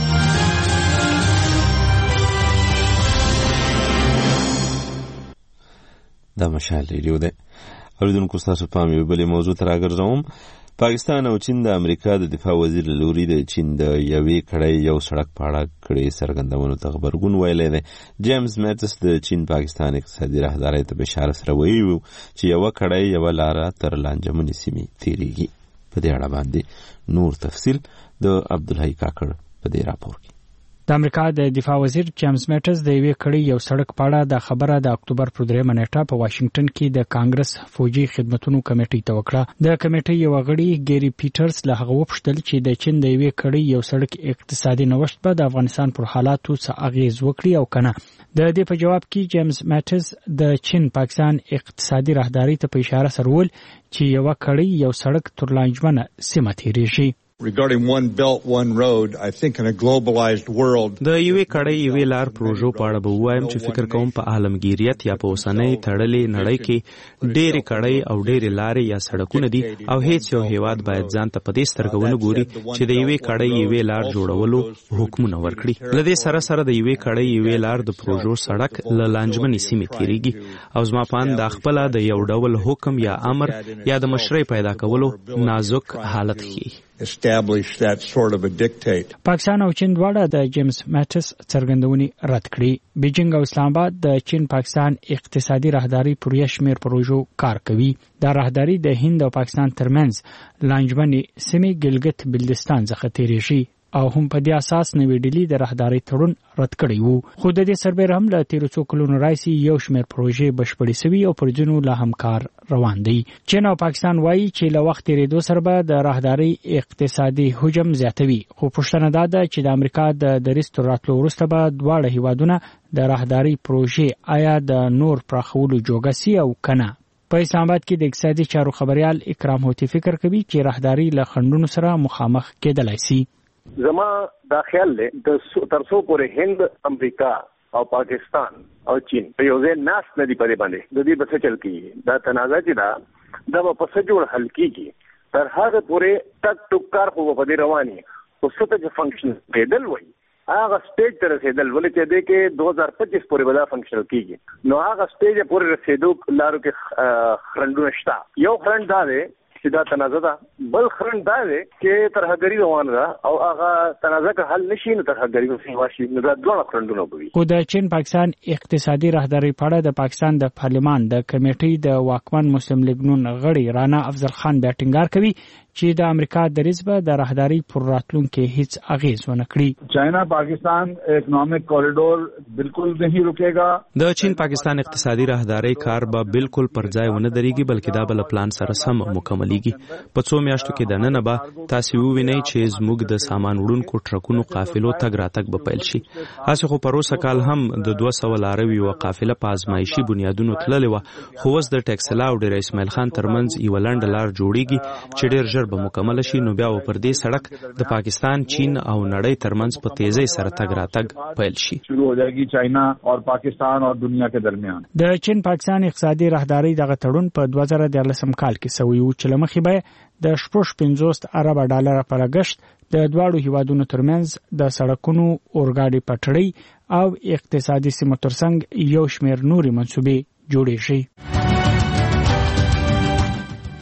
دا مشال ریډیو ده اوریدونکو تاسو پام یو بلې موضوع ته راګرځوم پاکستان او چین د امریکا د دفاع وزیر لوري د چین د یوې کړۍ یو سړک په اړه کړې څرګندونو ته خبرګون ویلی دی جیمز میټس د چین پاکستان اقتصادي راهدارۍ ته په اشاره سره ویلي وو چې یوه کړۍ یوه لاره تر لانجمنې سیمې تیریږي په دې اړه باندې نور تفصیل د عبدالحی کاکړ په دې راپور کې د امریکا د دفاع وزیر جیمز میټس د یوې کړۍ یو سړک په اړه د خبره د اکتوبر پر درېیمه نیټه په واشنگټن کې د کانګرس فوجي خدمتونو کمیټې ته وکړه د کمیټې یو غړي ګيري پیټرز له هغه وپوښتل چې د چین د یوې کړۍ یو سړک اقتصادي نوښت به د افغانستان پر حالاتو څه اغیز وکړي او کنه د دې په جواب کې جیمز میټس د چین پاکستان اقتصادي راهداري ته په اشاره سره وویل چې یو کړۍ یو سړک تر لانجمنه سیمه تیریږي Regarding one belt, one road, I think in a globalized world. د یوې کړۍ یوې لار پروژو په اړه به وایم چې فکر کوم په عالمګیریت یا په اوسنۍ تړلې نړۍ کې ډېرې کړۍ او ډېرې لارې یا سړکونه دي او هیڅ یو هیواد باید ځان ته په دې سترګه ونه ګوري چې د یوې کړۍ یوې لار جوړولو حکمونه ورکړي له دې سره سره د یوې کړۍ یوې لار د پروژو سړک له لانجمنې سیمې تیریږي او زما په اند دا خپله د یو ډول حکم یا امر یا د مشرۍ پیدا کولو نازک حالت ښیي establish that sort of a dictate. پاکستان او چین دواړه د جیمز میټس څرګندونې رد کړې بیجینګ او اسلام آباد د چین پاکستان اقتصادي راهداري پر یو شمېر پروژو کار کوي دا راهداري د هند او پاکستان ترمنځ لانجمنې سیمې ګلګت بلتستان څخه تیریږي او هم په دې اساس نوې ډیلی د راهداري تړون رد کړی وو خو د دې سربېره هم له تیرو څو کلونو راځي یو شمېر پروژې بشپړې سوي او پر ځینو لا هم کار روان دی چین او پاکستان وایي چې له وخت تیریدو سره به د راهداري اقتصادي حجم زیاتوي خو پوښتنه دا ده چې د امریکا د دریځ تر راتلو وروسته به دواړه هیوادونه د راهداري پروژې آیا د نور پراخولو جوګه سي او کنه په اسلام آباد کې د اقتصادي چارو خبريال اکرام هوتی فکر کوي چې راهداري له خنډونو سره مخامخ کېدلای شي زما دا خیال دی د ترڅو پورې هند امریکا او پاکستان او چین په یو ځای ناس نه دی پدې باندې د دې په چل کې دا تنازع چې دا د په څه جوړ حل کیږي تر هغه پورې ټک ټک کار په پدې رواني او څه ته فنکشن پیدل وای هغه سټیج ته رسیدل ولې چې د کې دوه هزار پچیس پورې ودا فنکشن کیږي نو هغه سټیج پورې رسیدو لارو کې خرندونه شته یو خرند دا دی چې دا تنازع ده بل خرند دا دی چې ترهګری روان ده او هغه تنازع که حل نشي نو ترهګری به واشي نو دا دوه خرندونه وي خو د چین پاکستان اقتصادي راهداري په اړه د پاکستان د پارلمان د کمیټې د واکمن مسلم لیگ نون غړي رانا افضل خان بیا ټینګار کوي چې د امریکا دریځ به د راهداري پر راتلونکو هیڅ اغیز ونه کړي چاینا پاکستان اکنامک کوریډور بالکل نه رکیږي د چین پاکستان اقتصادي راهداري کار به بالکل پر ځای ونه درېږي بلکې دا بل پلان سره سم مکملېږي په څو میاشتو کې د نن به تاسو ووینئ چې زموږ د سامان وړونکو ټرکونو قافلو تګ راتګ به پیل شي هڅه خو پروسه کال هم د دوه سوه لاروي او قافله په ازمایشي بنیادونو تللې و خو اوس د ټیکسلا او ډیر اسماعیل خان ترمنځ یو لنډ لار جوړیږي چې ډیر ژر به مکمل شي نو بیا پر دې سړک د پاکستان چین او نړۍ ترمنځ په تیزی سره تګ راتګ پیل شي شروع हो जाएगी چاینا और पाकिस्तान और दुनिया के दरमियान د چین پاکستان اقتصادي راهداري دغه تړون په دوه زره دیارلسم کال کې سوی و چې لمخې به د شپږ پنځوس ارب ډالر پر لګښت د دواړو هیوادونو ترمنځ د سړکونو اورګاډي پټړۍ او اقتصادي سیمو ترڅنګ یو شمېر نوري منصوبې جوړې شي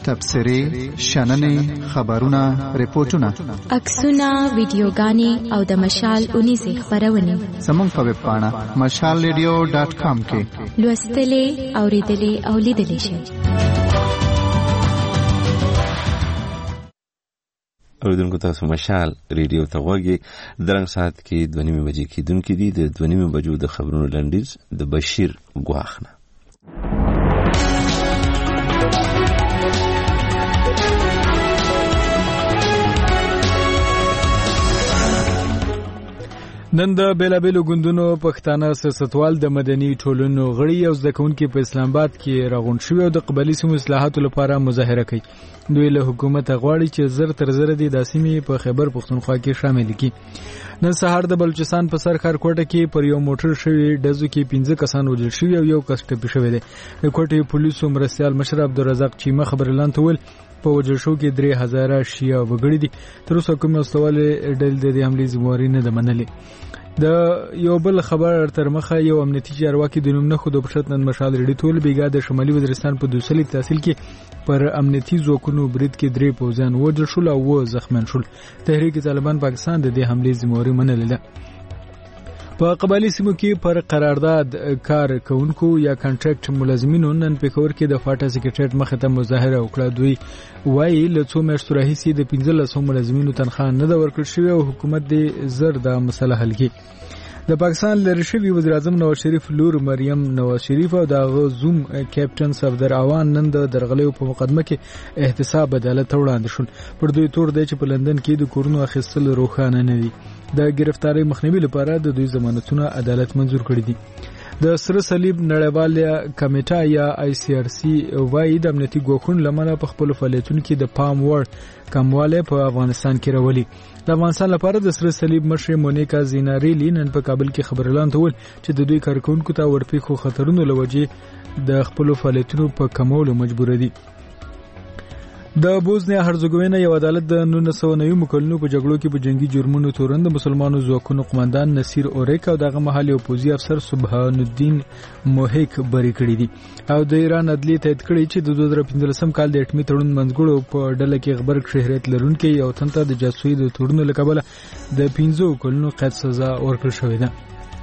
تبصرې شننې خبرونه ریپورتونه عکسونه ویډیوګانې او د مشال اونیزې خبرونه زموږ په ویب پاڼه مشال ریډیو ډاټ کام کې لوستلې اوریدلې او لیدلې شئ. اوریدونکو تاسو مشال ریډیو ته غوږی درنګ ساعت کې دوه نیمې بجې کېدونکې دي. د دوه نیمې بجو د خبرونو لنډیز د بشیر ګواخنه. نن د بیلابیلو ګوندونو پښتانه سیاستوال د مدني ټولنو غړي او زده کوونکي په اسلام آباد کې راغونډ شوي او د قبلي سیمو اصلاحاتو لپاره مظاهره کوي. دوی له حکومت غواړي چې زر تر زر دي د سیمې په خیبر پښتونخوا کې شامل کړي. نن سهار د بلوچستان په سر خارکوټه کې پر یو موټر شوی ډزو کې پنځه کسان وژل شوي او یو کس ټپي شوی دی. د کوټې پولیسو مرستیال مشر عبدالرزاق چیمه خبرلاند ته ویل په وژل شو کې درې هزاره شیعه وګړي دي. تر اوسه کوم استوال ډلې د حملې ذمہواری نه ده منلې. د یو بل خبر تر مخه یو امنیتي چارواکي د نوم نه خو د پښتون نن مشال ریډي ټول بیګا د شمالي وزیرستان په دوسلي تحصیل کې پر امنیتي ځواکونو برید کې درې پوځیان وژل شول او و زخمیان شول. تحریک طالبان پاکستان د دې حملې ذمہواری منلې ده. په قبایلی سیمو کې پر قرارداد کار کوونکو یا کانټریکټ ملازمینو نن پېښور کې د فاټا سکریټریټ مخې ته مظاهره وکړه. دوی وایي له څو میاشتو راهیسې د پنځلسو ملازمینو تنخواه نه ده ورکړل شوې او حکومت دې زر دا مسله حل کړي. د پاکستان لری شوی وزیر اعظم نواز شریف لور مریم نواز شریف او د زوم کیپټن صفدر اوان نن د درغلیو په مقدمه کې احتساب عدالت وړاندې شول. پر دوی تور دی چې په لندن کې د کورونو اخیستل روښانه نه دي. د گرفتاری مخنیوي لپاره د دوی ضمانتونه عدالت منزور کړي دي. د سره صلیب نړیواله کمیټه یا آی سی آر سی وايي د امنیتي ګواښونو لمنه په خپل فعالیتونو کې د پام وړ کمواله په افغانستان کې راولي. د افغانستان لپاره د سره صلیب مشر مونیکا زیناریلی نن په کابل کې خبرلاند ول چې د دوی کارکونکو ته ورپېښو خطرونو لوجې د خپل فعالیتونو په کمولو مجبور دي. د بوزنیا هرزګوینا یو عدالت د نولس سوه نوي کلونو په جګړو کې په جنگي جرمونو تورن د مسلمانانو ځواکونو قومندان نصیر اوریک او دغه مهال یو پوځي افسر سبحان الدین موهیک بری کړی دي او د ایران عدلیه تایید کړی چې د دوه زره پنځلسم کال د اټمي تړون منځګړو په ډله کې خبرګ شهرت لرونکي یو تن ته د جاسوسي د تورونو لکبله د پنځو کلونو قید سزا ورکړل شوې ده.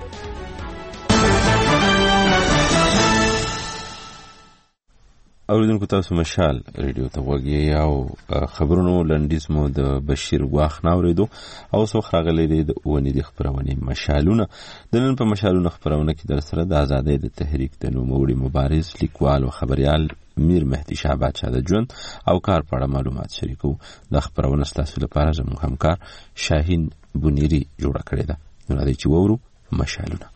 اوریدونکو تاسو مشال ریډیو ته غوږی او خبرونو لنډیز مو د بشیر ګواخ ناوریدو او سو خراغلی د ونی د خبرونه مشالونه د نن په مشالونه خبرونه کې در سره د ازادۍ د تحریک د نوموړي مبارز لیکوال او خبريال میر مهدی شاه بچا د ژوند او کار په اړه معلومات شریکو. د خبرونه ستاسو لپاره زموږ همکار شاهین بونیری جوړ کړی ده. نو راځي چې وورو مشالونه.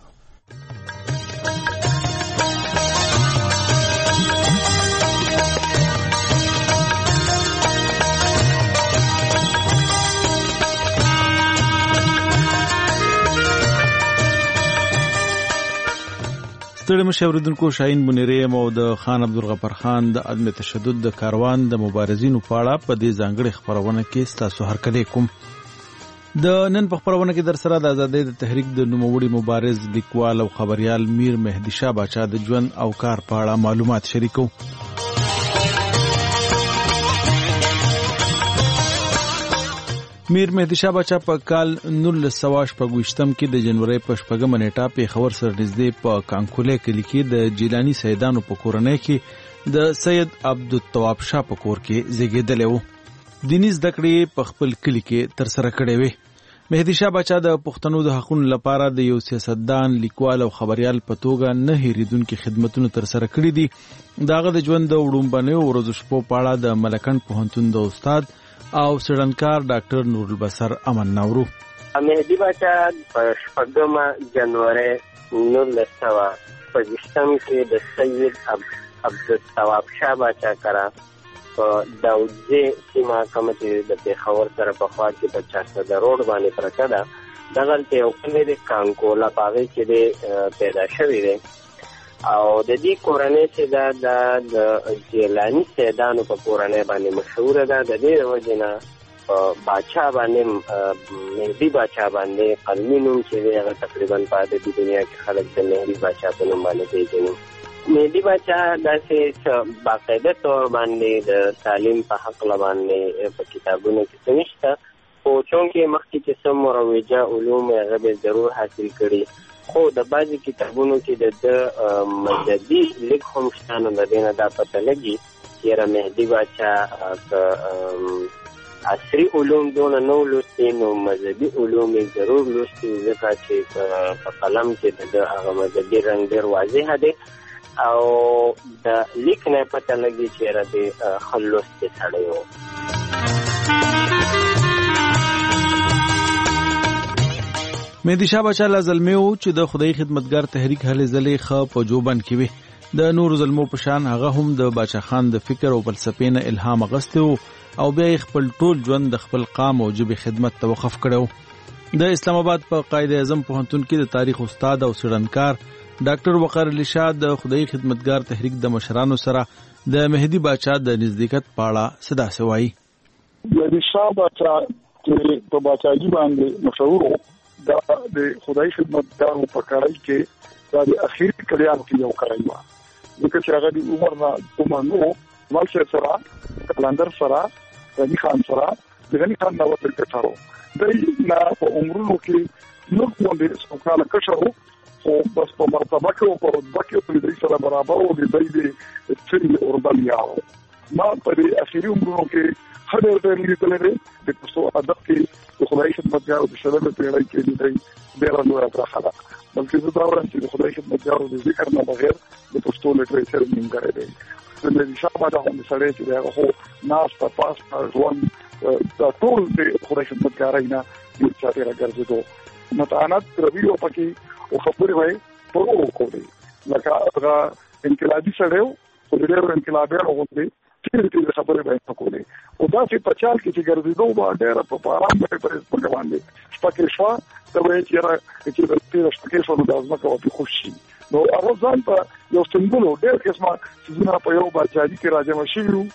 ستړي مشاوردونکو شاهین بونیری او د خان عبدالغفار خان د عدم تشدد د کاروان د مبارزینو په اړه په دې ځانګړي خبرونه کې ستاسو هرکلی کوم. د نن په خبرونه کې در سره د ازادۍ د تحریک د نوموړي مبارز لیکوال او خبريال میر مهدی شاه بچا د ژوند او کار په اړه معلومات شریکو. میر مهدی شاه بچا په کال نولس سوه شپږویشتم کې د جنوري په شپږمه نیټه پېښور سره نږدې په کانکولې کلي کې د جیلانی سیدانو په کورنۍ کې د سید عبدالتواب شاه په کور کې زیږېدلی و. دیني زده کړې په خپل کلي کې ترسره کړې وې. مهدی شاه بچا د پښتنو د حقوقو لپاره د یو سیاستدان، لیکوال او خبريال په توګه نه هېریدونکي خدمتونه ترسره کړي دي. داغه د ژوند د وړومبنیو ورځو شپو په اړه د ملکند پوهنتون د استاد او سړنکار ډاکټر نور البصر امن نورو. مهدی بچا په شپږمه جنوري نولس سوه شپږویشتم کې د سید عبدالتواب شاه بچا کرا په داودزی سیمه کومه چې د پېښور سره په خوا کې په چارسده روډ باندې پرته ده، دغلته یو کلی دی کانکولا په هغې کې دی پیدا شوی دی او د دې کورنۍ چې دا د جیلاني سیدانو په کورنۍ باندې مشهوره ده. د دې وجې نه په باچا باندې مهدي باچا باندې قلمي نوم چې دی هغه تقریبا په ادبي دنیا کې خلک د مهدي باچا په نوم باندې پېژني. مهدي باچا داسې باقاعده تور باندې د تعلیم په حق باندې په کتابونو کې نشته، خو چونکې مخکې چې څه مروجه علوم هغه به ضرور حاصل کړي، خو د بعضې کتابونو کې د ده مذهبي لیک هم شته، نو د دې نه دا پته لګي چې یاره مهدي باچا که عصري علوم دونه نه لوستي نو مذهبي علوم یې ضرور لوستي، ځکه چې په قلم کې د ده هغه مذهبي رنګ ډېر واضحه دی او د لیک نه پته لګي چې یاره د ښه لوستی سړی و. مهدي شاه باچا لا زلمی و چې د خدای خدمتګار تحریک هلې ځلې ښه په جوبن کې وي، د نورو زلمو په شان هغه هم د باچا خان د فکر او فلسفې نه الهام اخیستی و او بیا یې خپل ټول ژوند د خپل قام او ژبې خدمت ته وقف کړی. د اسلام آباد په قائد اعظم پوهنتون کې د تاریخ استاد او څېړنکار ډاکټر وقار علي شاه د خدای خدمتګار تحریک د مشرانو سره د مهدي باچا د نزدېکت په اړه څه داسې وایي. مهدي شاه باچا چې په باچاګي باندې مشهور و، دا د خدای خدمتګارو په کړۍ کې دا د اخیری کلیانو کې یو کړۍ وه، ځکه چې هغه د عمر نه عمر نو مالشه سره کلندر سره غني خان سره د غني خان نو تر کټارو د نه په عمرونو کې نو باندې څوکاله کشرو، خو بس په مرتبه کې او په رتبه کې په دې سره برابر او د دې چې اوربلیاو ما په دې اخیری عمرونو کې هر ډېر لیدل لري د پښتو ادب کې د خدای خدمتګارو د شلمه پیړۍ کې د ډېر نور راخه ده، بلکې زه دا وایم چې د خدای خدمتګارو د ذکر نه بغیر د پښتو لټریچر نیمګړی دی. د مهدي شاه باچا هم سړی چې دی هغه خو ناسته پاسته ژوند دا ټول د خدای خدمتګارۍ نه یو چاپېره ګرځېدو، متانت رویو پکې او خبرې وای په وکړي، لکه هغه انقلابي سړی و خو د ډېرو انقلابیانو غوندې ډېرې ډېرې خبرې به یې نه کولې، خو داسې په چال کې چې ګرځېدو به ډېره په ارام به یې په ځمکه باندې شپکې شوه، ته به یې چې یاره چې د تېره شپکې شوه نو دا ځمکه به پرې خوش شي، نو هغه ځان ته یو سمبول و، ډېر قسمه څیزونه په یو باچاګي کې راجمع شوي وو.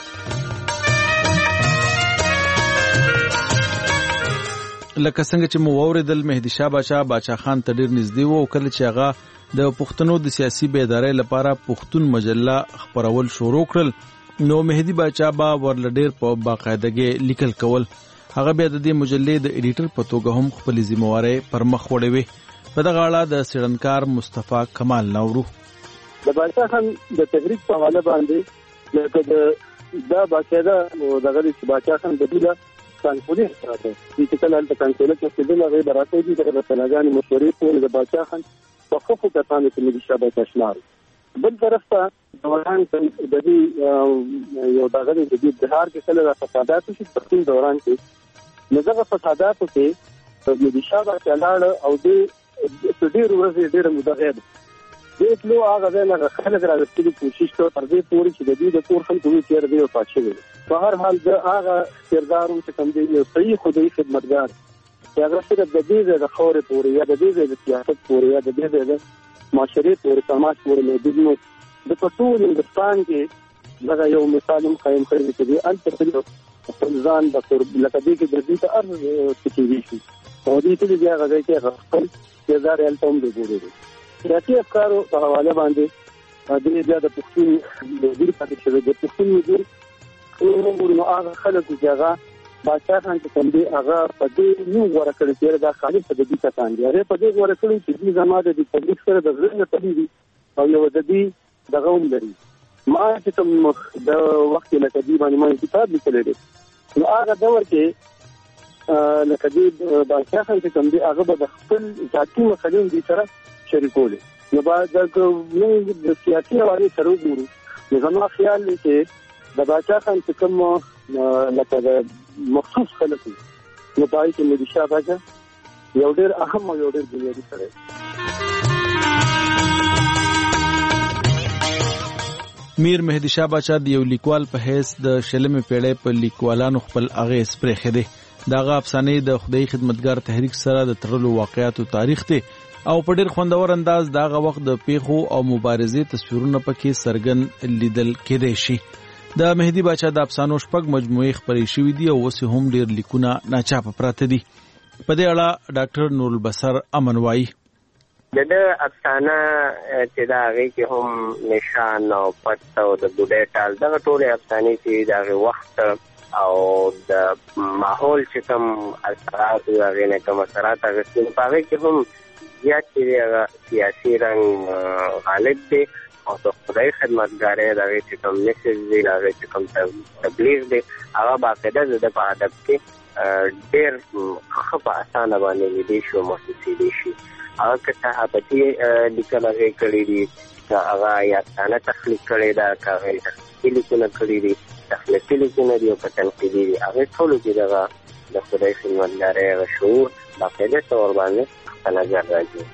لکه څنګه چې مو واورېدل مهدي شاه باچا باچا خان ته ډېر نږدې و او کله چې هغه د پښتنو د سیاسي بیدارۍ لپاره پښتون مجله خپرول شروع کړل نو مهدي باچا با ورله ډېر په باقاعدګۍ لیکل کول. هغه بیا د دې مجلې د ایډیټر په توګه هم خپلې ذمهوارۍ پر مخ وړې. په دغه اړه د څېړنکار مصطفی کمال نورو د باچا خان د تحریک په حواله باندې لکه دا باقاعده دغه چې باچا خان د دې کانکولې سره چې کله د کانکولې کې د هغه براته دي د سنغاني مشورې په د باچا خان په خفو کتانو کې ملي شابه تشلار بل طرف ته دوران د دې یو دغه د دې بهار کې کله د فسادات شي په ټول دوران کې نظر فسادات کې ملي شابه تشلار او د ډېر ورځې ډېر مدغه دې ټول هغه نه خلک راځي کوشش کوي تر دې پورې چې د دې د کور خلکو یې چیر دی او پاتې په هر حال د هغه کردارو چې کوم دی یو صحیح خدای خدمتګار هغه صرف د دې د خوري پورې یا د دې د سیاست پورې یا د دې د معاشري پورې سماج پورې نه دی د ټول هندستان کې دا یو مثال قائم کړی چې ان په خپل ځان د لکه دې کې د دې ته ارز تکوي شي او دې ته بیا غږی کې خپل کردار التم دی ګوري سیاسي افکارو په حواله باندې د بیا د پښتون د دې پاتې شوی د پښتون مدیر نو هغه خلک چې هغه باچا خان چې کوم دی هغه په دې نو ورکړی چې دا خالص د دې کسان دی هغه په دې ورکړی چې دې زماده د پبلک سره د ځنه تدبیر او یو د دې دغه هم لري ما چې کوم د وخت لکه دې باندې ما کتاب لیکلی دی نو هغه دور کې لکه دې باچا خان چې کوم دی هغه به د خپل ذاتي مسلې دې سره شریکول نو بعد د نو سیاسي حواله سره وګورو نو زما خیال دی چې د باچا خان چې کوم لکه د مخصوص خلک نو پای کې ملي شاه باچا یو ډېر اهم او یو ډېر بنیادي سره میر مهدي شاه باچا د یو لیکوال په حیث د شلمې پیړۍ په لیکوالانو خپل اغیز پرېښی دی. دغه افسانې د خدای خدمتګار تحریک سره د تړلو واقعیاتو تاریخ دی او په ډېر خوندور انداز دغه وخت د پیښو او مبارزې تصویرونه پکې څرګند لیدل کېدای شي. د مهدي باچا د افسانو شپږ مجموعې خپرې شوي دي او اوس هم ډېر لیکونه ناچاپه پراته دي. په دې اړه ډاکټر نور البصر امن وایي د د افسانه چې دا هغه کې هم نشان او پټ او د بوډۍ ټال دغه ټول افسانې چې دا وخت او د ماحول چې کوم اثرات هغه نه کوم اثرات هغه چې په هغه کې هم زیات چې سیاسي رنګ غالب دی او د خدای خدمتګارۍ دغه چې کوم میسج دی هغه چې کوم تبلیغ دی هغه باقاعده د په ادب کې ډېر ښه په اسانه باندې لیدی شو محسوسې دی شي هغه که صحافتي لیکل هغه کړي دي هغه یا افسانه تخلیق کړې ده که هغه تخلیقي لیکونه کړي دي تخلیقي لیکونه دي او په تنقیدي دي هغې ټولو کې دغه د خدای خدمتګارۍ هغه شعور باقاعده طور باندې په نظر راځي.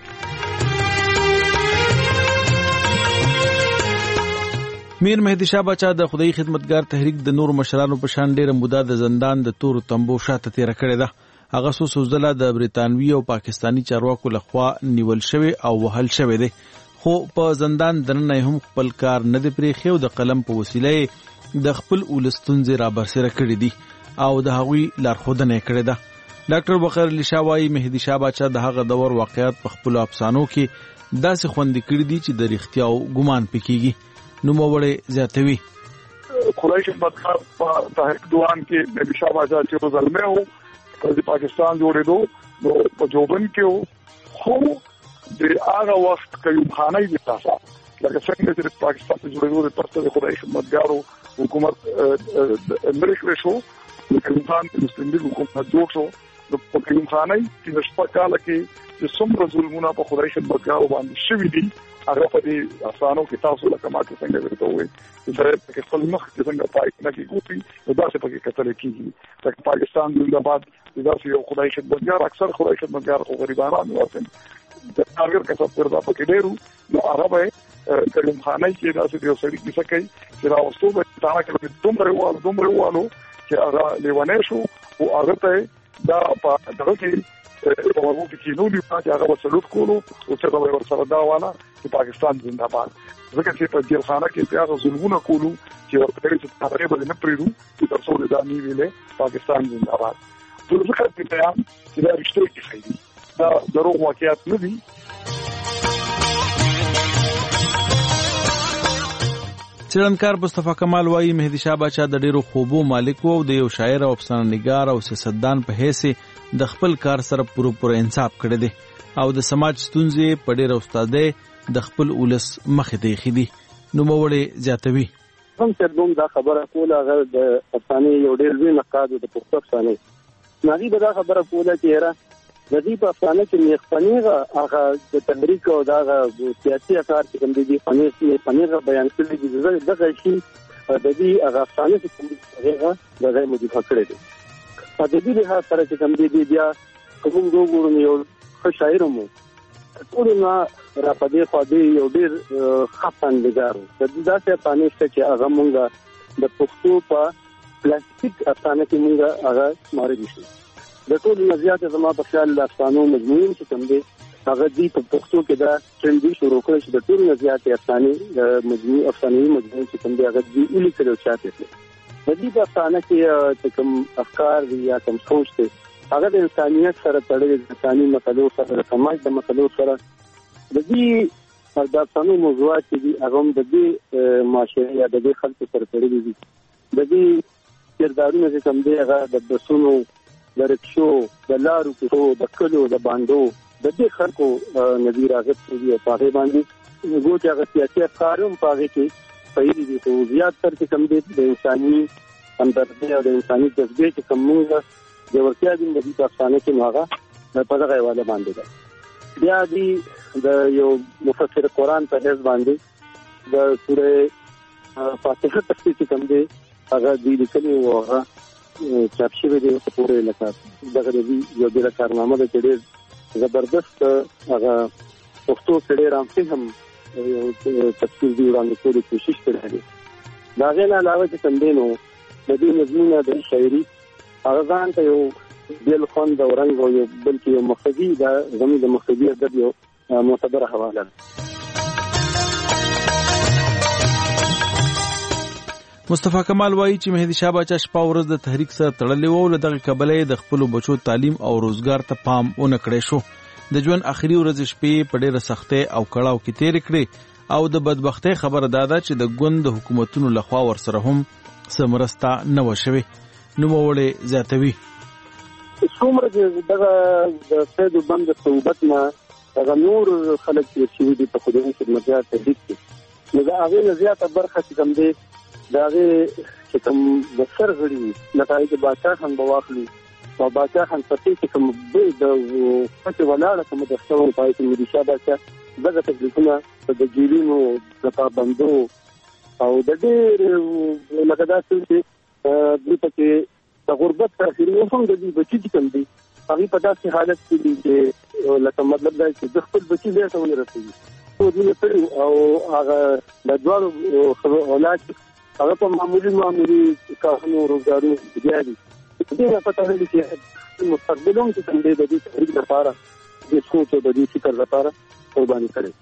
میر مهدي شاه باچا د خدای خدمتګار تحریک د نور مشرانو په شان ډیره موده د زندان د تور تنبو شاته تیر کړې ده. هغه څو څو ځله د بریتانوي او پاکستانی چارواکو لخوا نیول شوی او وهل شوی دی خو په زندان دننه هم خپل کار نه دی پرېښی او د قلم په وسیله د خپل ولستونځې را برسېره کړي دي او د هغوی لارښودنه یې کړې ده. ډاکټر بخیر علي شاه وایي مهدي شاه باچا د هغه دور واقعیات په خپلو افسانو کې داسې خوندي کړي دي چې د رښتیاو ګمان پې کېږي. نوموړی زیاتوي خدای خدمتګار په تحریک دوان کې مهدي شاه باچا چې زلمی و د پاکستان جوړېدو نو په جوبن کې و خو د هغه وخت قیوم خانه یې تاسا لکه څنګه چې پاکستان ته جوړېدو د پرته د خدای خدمتګارو حکومت امریکا شو د قیوم خان مسلم لیگ حکومت جوړ شو د قیوم خانه چې د شپږ کال کې چې څومره ظلمونه په خدای خدمتګارو باندې شوي دي هغه په دې افسانو کې تاسو لکه ما چې څنګه ورته وایي چې د خپل مخ کې څنګه پای نه کې ګوتې نو داسې پکې کتل کېږي لکه پاکستان زنده‌باد داسې یو خدای خدمتګار اکثر خدای خدمتګار خو غریبانان واسن د هغه کسب پر دا پکې ډېرو نو هغه به قیوم خانه کې داسې یو سړي کیسه کوي چې راوستو به تا کې دومره وال دومره والو چې هغه لیوانې شو او هغه ته دا په دغه کې په ورو کې نو دی چې هغه وسلوت کولو او چې دا ورسره دا والا چې پاکستان زنده‌باد ځکه چې په جیل خانه کې پیاغه ظلمونه کولو چې ورته چې تقریبا نه پریرو چې تر څو دا نی ویلې پاکستان زنده‌باد ټول ځکه چې پیغام چې دا رښتیا کې خېدي دا دروغ واقعیت نه دي. څېړنکار مصطفی کمال وایي مهدي شاه باچا د ډېرو خوبو مالک و او د یو شاعر او افسانه نګار او سیاستدان په حیث د خپل کار سره پوره پوره انصاف کړی دی او د سماج ستونزې په ډېره استادۍ د خپل ولس مخې ته ایښي دي. نوموړی زیاتوي هم چې دوم دا خبره کوله هغه د افسانې یو ډېر لوی نقاد د پښتو افسانې ناغي به دا خبره کوله چې یاره د دې په افسانه کې میخپنیغه هغه د تحریک او دغه سیاسي اثار چې کوم دي میخپنیغه بیان کړی دي دغه شی د دې هغه افسانه چې کوم دي هغه دغه مدیفه کړی دي په دې لحاظ سره چې کوم دي بیا کوم وګورم یو ښه شاعر مو ټول نه را پدې خو دې یو ډېر خپن لګارو د دې داسې افسانه چې هغه مونږه د پښتو په پلاستیک افسانه کې مونږه هغه ماري شي د ټول نظریات زما په خیال د افسانو مجموعین چې کوم دي هغه دې په پښتو کې دا ټرندي شروع کړی چې د ټول نظریات افسانې د مجموعي افسانوي مجموعې چې کوم دي هغه دې الي کړو چاته د دې په افسانه کې چې کوم افکار دي یا کوم سوچ دي هغه د انسانیت سره تړلي د انساني مسلو سره د سماج د مسلو سره د دې د افسانو موضوعات دي هغه د دې معاشري یا د دې خلکو سره تړلي دي د دې کردارونه چې کوم دي هغه د بسونو د رکشو د لارو کې د کلو د باندو د دې خلکو نظیر راغت دي په هغه باندې وګورئ هغه سیاسي افکارم په هغه کې صحیح دي خو زیات تر کې کم دي د انساني همدردي او د انساني جذبې چې کوم موږ د ورتیا د دې په افسانه کې هغه په دغه حواله باندې ده. بیا دي د یو مفسر قرآن په حساب باندې د سورې فاتحه تفسیر کوم دي هغه دې لیکلي و هغه چاپ شوی دی په پوره لکه دغه دې یو ډېر کارنامه ده چې ډېر زبردست هغه پښتو کې ډېر عام یو تفسیر دی وړاندې کولو کوشش کړی دی. دا غیر علاوه چې څنګه نو د دې مضمون د شاعري هغه ځان ته یو بل خوند او رنګ او یو بلکې یو مخدي دا زموږ د مخدي ادب یو معتبره حواله ده. مصطفی کمال وایي چې مهدي شاه باچا شپه ورځ د تحریک سره تړلې و او له دغه کبله د خپل بچو تعلیم او روزګار ته پام ونه کړی شو. د ژوند اخري ورځې شپې په ډېره سختۍ او کړاو کې تېرې کړې او د بدبختۍ خبره دا ده چې د ګوند د حکومتونو لخوا ورسره هم څه مرسته نه وه شوې. نوموړی زیاتوي څومره چې دغه د سید بند صحبت نه دغه نور خلک چې شوي دي په خدای خدمتګار تحریک کې نو د هغې نه زیاته برخه چې کوم دی د هغې چې کوم د سر غړي وي لکه هغې کې باچا خان به واخلي او باچا خان پسې چې کوم د پسې ولاړه کومه دسته وه په هغې کې ملیشا باچا دغه تکلیفونه د جیلونو د پابندو او د ډېر لکه داسې چې دوی پکې د غربت تاثیر اوس هم د دوی بچي چې کوم دي هغوی په داسې حالت کې دي چې لکه مطلب دا چې د خپل بچي ځای ته ونه رسوي ودونه کړي او هغه د دواړو اولاد هغه په معمولي معمولي کارونو روزګارونو بیا دي دې نه پته لري چې مستقبل هم چې کوم دی د دې تحریک لپاره د سوچ او د دې فکر لپاره قرباني کړي.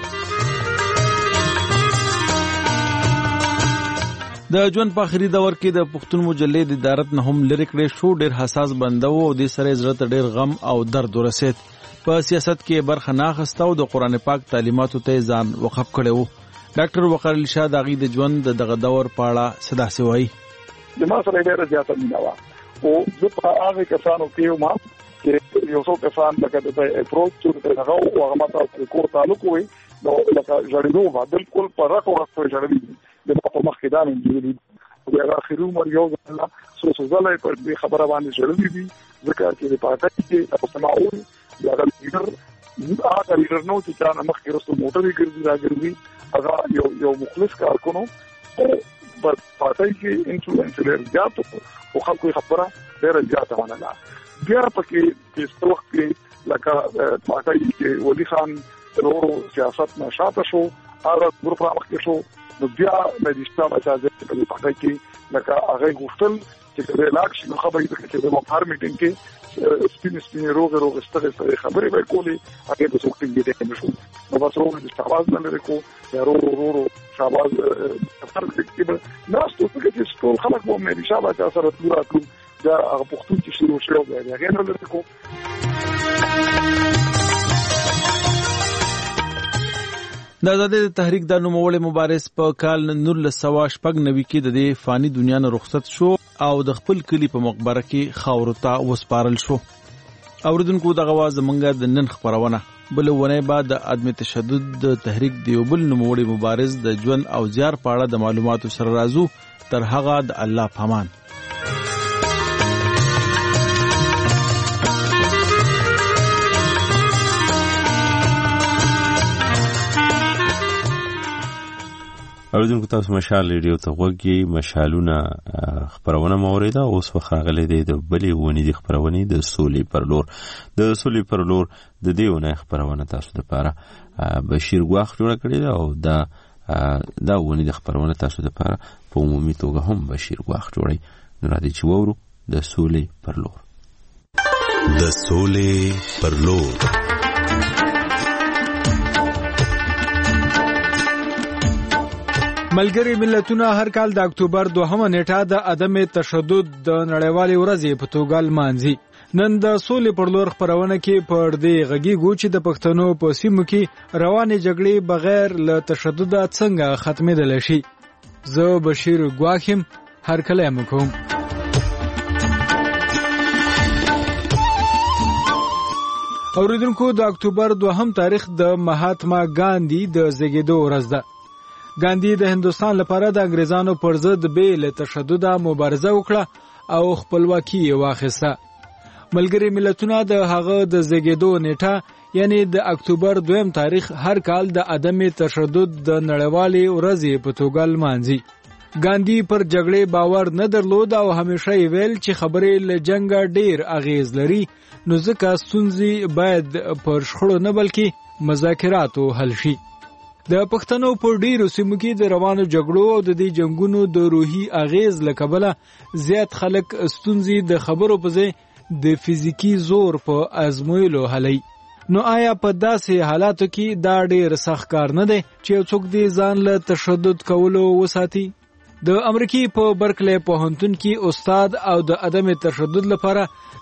د ژوند په اخري دور کې د پښتون مجلې د ادارت نه هم لرې کړې شو. ډېر حساس بنده و او دې سره زړه ته ډېر غم او درد ورسېد. په سیاست کې برخه نه اخیسته او د قرآن پاک تعلیماتو ته ځان وقف کړی و. ډاکټر وقار علي شاه د هغې د ژوند د دغه دور په اړه څه داسې وایي. زما سره ډېره زیاته مینه وه او زه په هغې کسانو کې یم چې یو څو کسان لکه د اپروچ چې هغه و هغه ما ته کور تعلق وي نو لکه ژړېدو به بلکل په رک وخت پورې ژړلي دي د ما په مخکې دا مې نجونې د هغه اخري عمر یو ځله څو څو ځله یې په دې خبره باندې ژړلي دي ځکه چې د پارټۍ کې تاسو سماوي د هغه لیډر هغه لیډر نو چې چا نه مخکې رسو موټرې ګرځي راګرځي هغه یو یو مخلص کارکونو په پارټۍ کې انفلوئنس ډېر زیات او خلکو یې خبره ډېره زیاته منله. بیا پکې چې څه وخت کې لکه پارټۍ کې ولي خان ورو سیاست نه شاته شو هغه ګروپ رامخکې شو نو بیا مدیشتا بچا ځای په دې پټه کې لکه هغه غوښتل چې کله لاک شي نو خبرې وکړي چې د هر میټینګ کې سپین سپین روغ روغ ستغه ستغه خبرې وکولې هغه د څوک دې دې نشو نو تاسو د شاباز نه لري کو ورو ورو شاباز خبر کې ناس ته چې ټول خلک مو مدیشا بچا سره تورا کوم دا هغه پښتون چې شروع شو دی هغه نه لري کو. د آزادۍ د تحریک د نوموړی مبارز په کال نولس سوه شپږ نوي کې د دې فاني دنیا نه رخصت شو او د خپل کلي په مقبره کې خاورو ته وسپارل شو. اوریدونکو دغه وه زموږ د نن خپرونه. بله اونۍ به د عدم تشدد د تحریک د یو بل نوموړی مبارز د ژوند او زیار په اړه د معلوماتو سره راځو. تر هغه د الله پامان. اوریدونکو تاسو مشال ریډیو ته غوږی مشالونه خبرونه موریده اوس وخت راغلی دی د بلې ونې د خبرونې د سولې پر لور د سولې پر لور د دې ونې خبرونه تاسو لپاره بشیر ګواخ جوړ کړی دی او دا دا ونې د خبرونه تاسو لپاره په عمومي توګه هم بشیر ګواخ جوړي. نو راځي چې وورو د سولې پر لور. د سولې پر لور ملګری ملتونه هر کال د اکتوبر دوهمه نیټه د عدم تشدد د نړیوالې ورځې په توګه لمانځي. نن د سولې پر لور خبرونه کې پر دې غږیږو چې د پښتنو په سیمو کې روانې جګړې بغیر له تشدد څنګه ختمېدلی شي. زه بشیر ګواخم هر کله یم کوم. اوریدونکو د اکتوبر دوهم تاریخ د مهاتما ګاندی د زیږیدو ورځ ده. ګاندی د هندوستان لپاره د انګریزانو پر ضد بې له تشدد مبارزه وکړه او خپلواکي یې واخیسته. ملګري ملتونه د هغه د زیږیدو نیټه یعنی د اکتوبر دویم تاریخ هر کال د عدم تشدد د نړیوالې ورځې په توګه لمانځي. ګاندی پر جګړې باور نه درلود او همیشه یې ویل چې خبرې له جنګه ډیر اغیز لري نو ځکه ستونزې باید پر شخړو نه بلکې مذاکراتو حل شي. د پښتنو په ډیرو سیمو کې د روانو جګړو او د دې جنگونو د روحي اغیز له کبله زیات خلک ستونزې د خبرو په ځای د فزیکی زور په ازمویلو حلوي. نو آیا په داسې حالاتو کې دا ډیر سخت کار نه دی چې څوک دې ځان له تشدد کولو وساتي؟ د امریکای په برکلی پوهنتون کې استاد او د عدم تشدد لپاره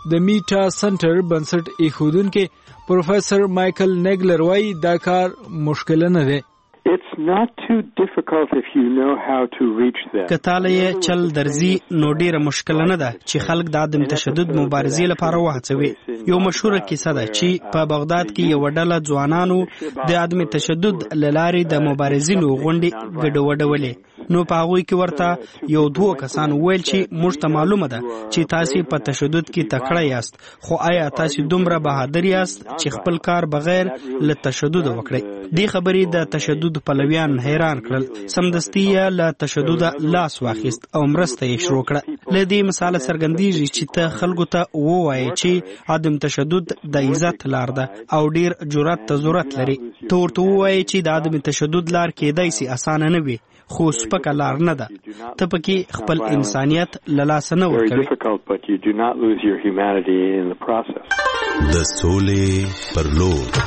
د میټا سنټر بنسټ ایښودونکي پروفیسور مایکل نیګلر وايي دا کار مشکل نه دی. It's not too difficult if you know how to reach them. کتاله چل درځي نو ډیره مشکل نه ده چې خلک د عدم تشدد مبارزې لپاره وهڅوي. یو مشهوره کیسه ده چې په بغداد کې یو ډله ځوانانو د عدم تشدد لارې د مبارزینو غونډې ګډوډولې. نو په هغه کې ورته یو دوه کسان ویل چې موږ ته معلومه ده چې تاسو په تشدد کې تکړه یاست، خو آیا تاسو دومره بهادر یاست چې خپل کار بغیر له تشدد وکړئ؟ دې خبرې د تشدد پلویان حیران کړل. سمدستي یې له تشدد لاس واخیست او مرسته یې شروع کړه. له دې مثال څرګندېږي چې ته خلکو ته ووایې چې عدم تشدد د عزت لار ده او ډیر جرأت ته ضرورت لري. ته ورته ووایې چې د عدم تشدد لار کېدای سي اسانه نه وي، خو سپکه لار نه ده. ته پکې خپل انسانیت له لاسه نه ورکوي. د سولې پر لور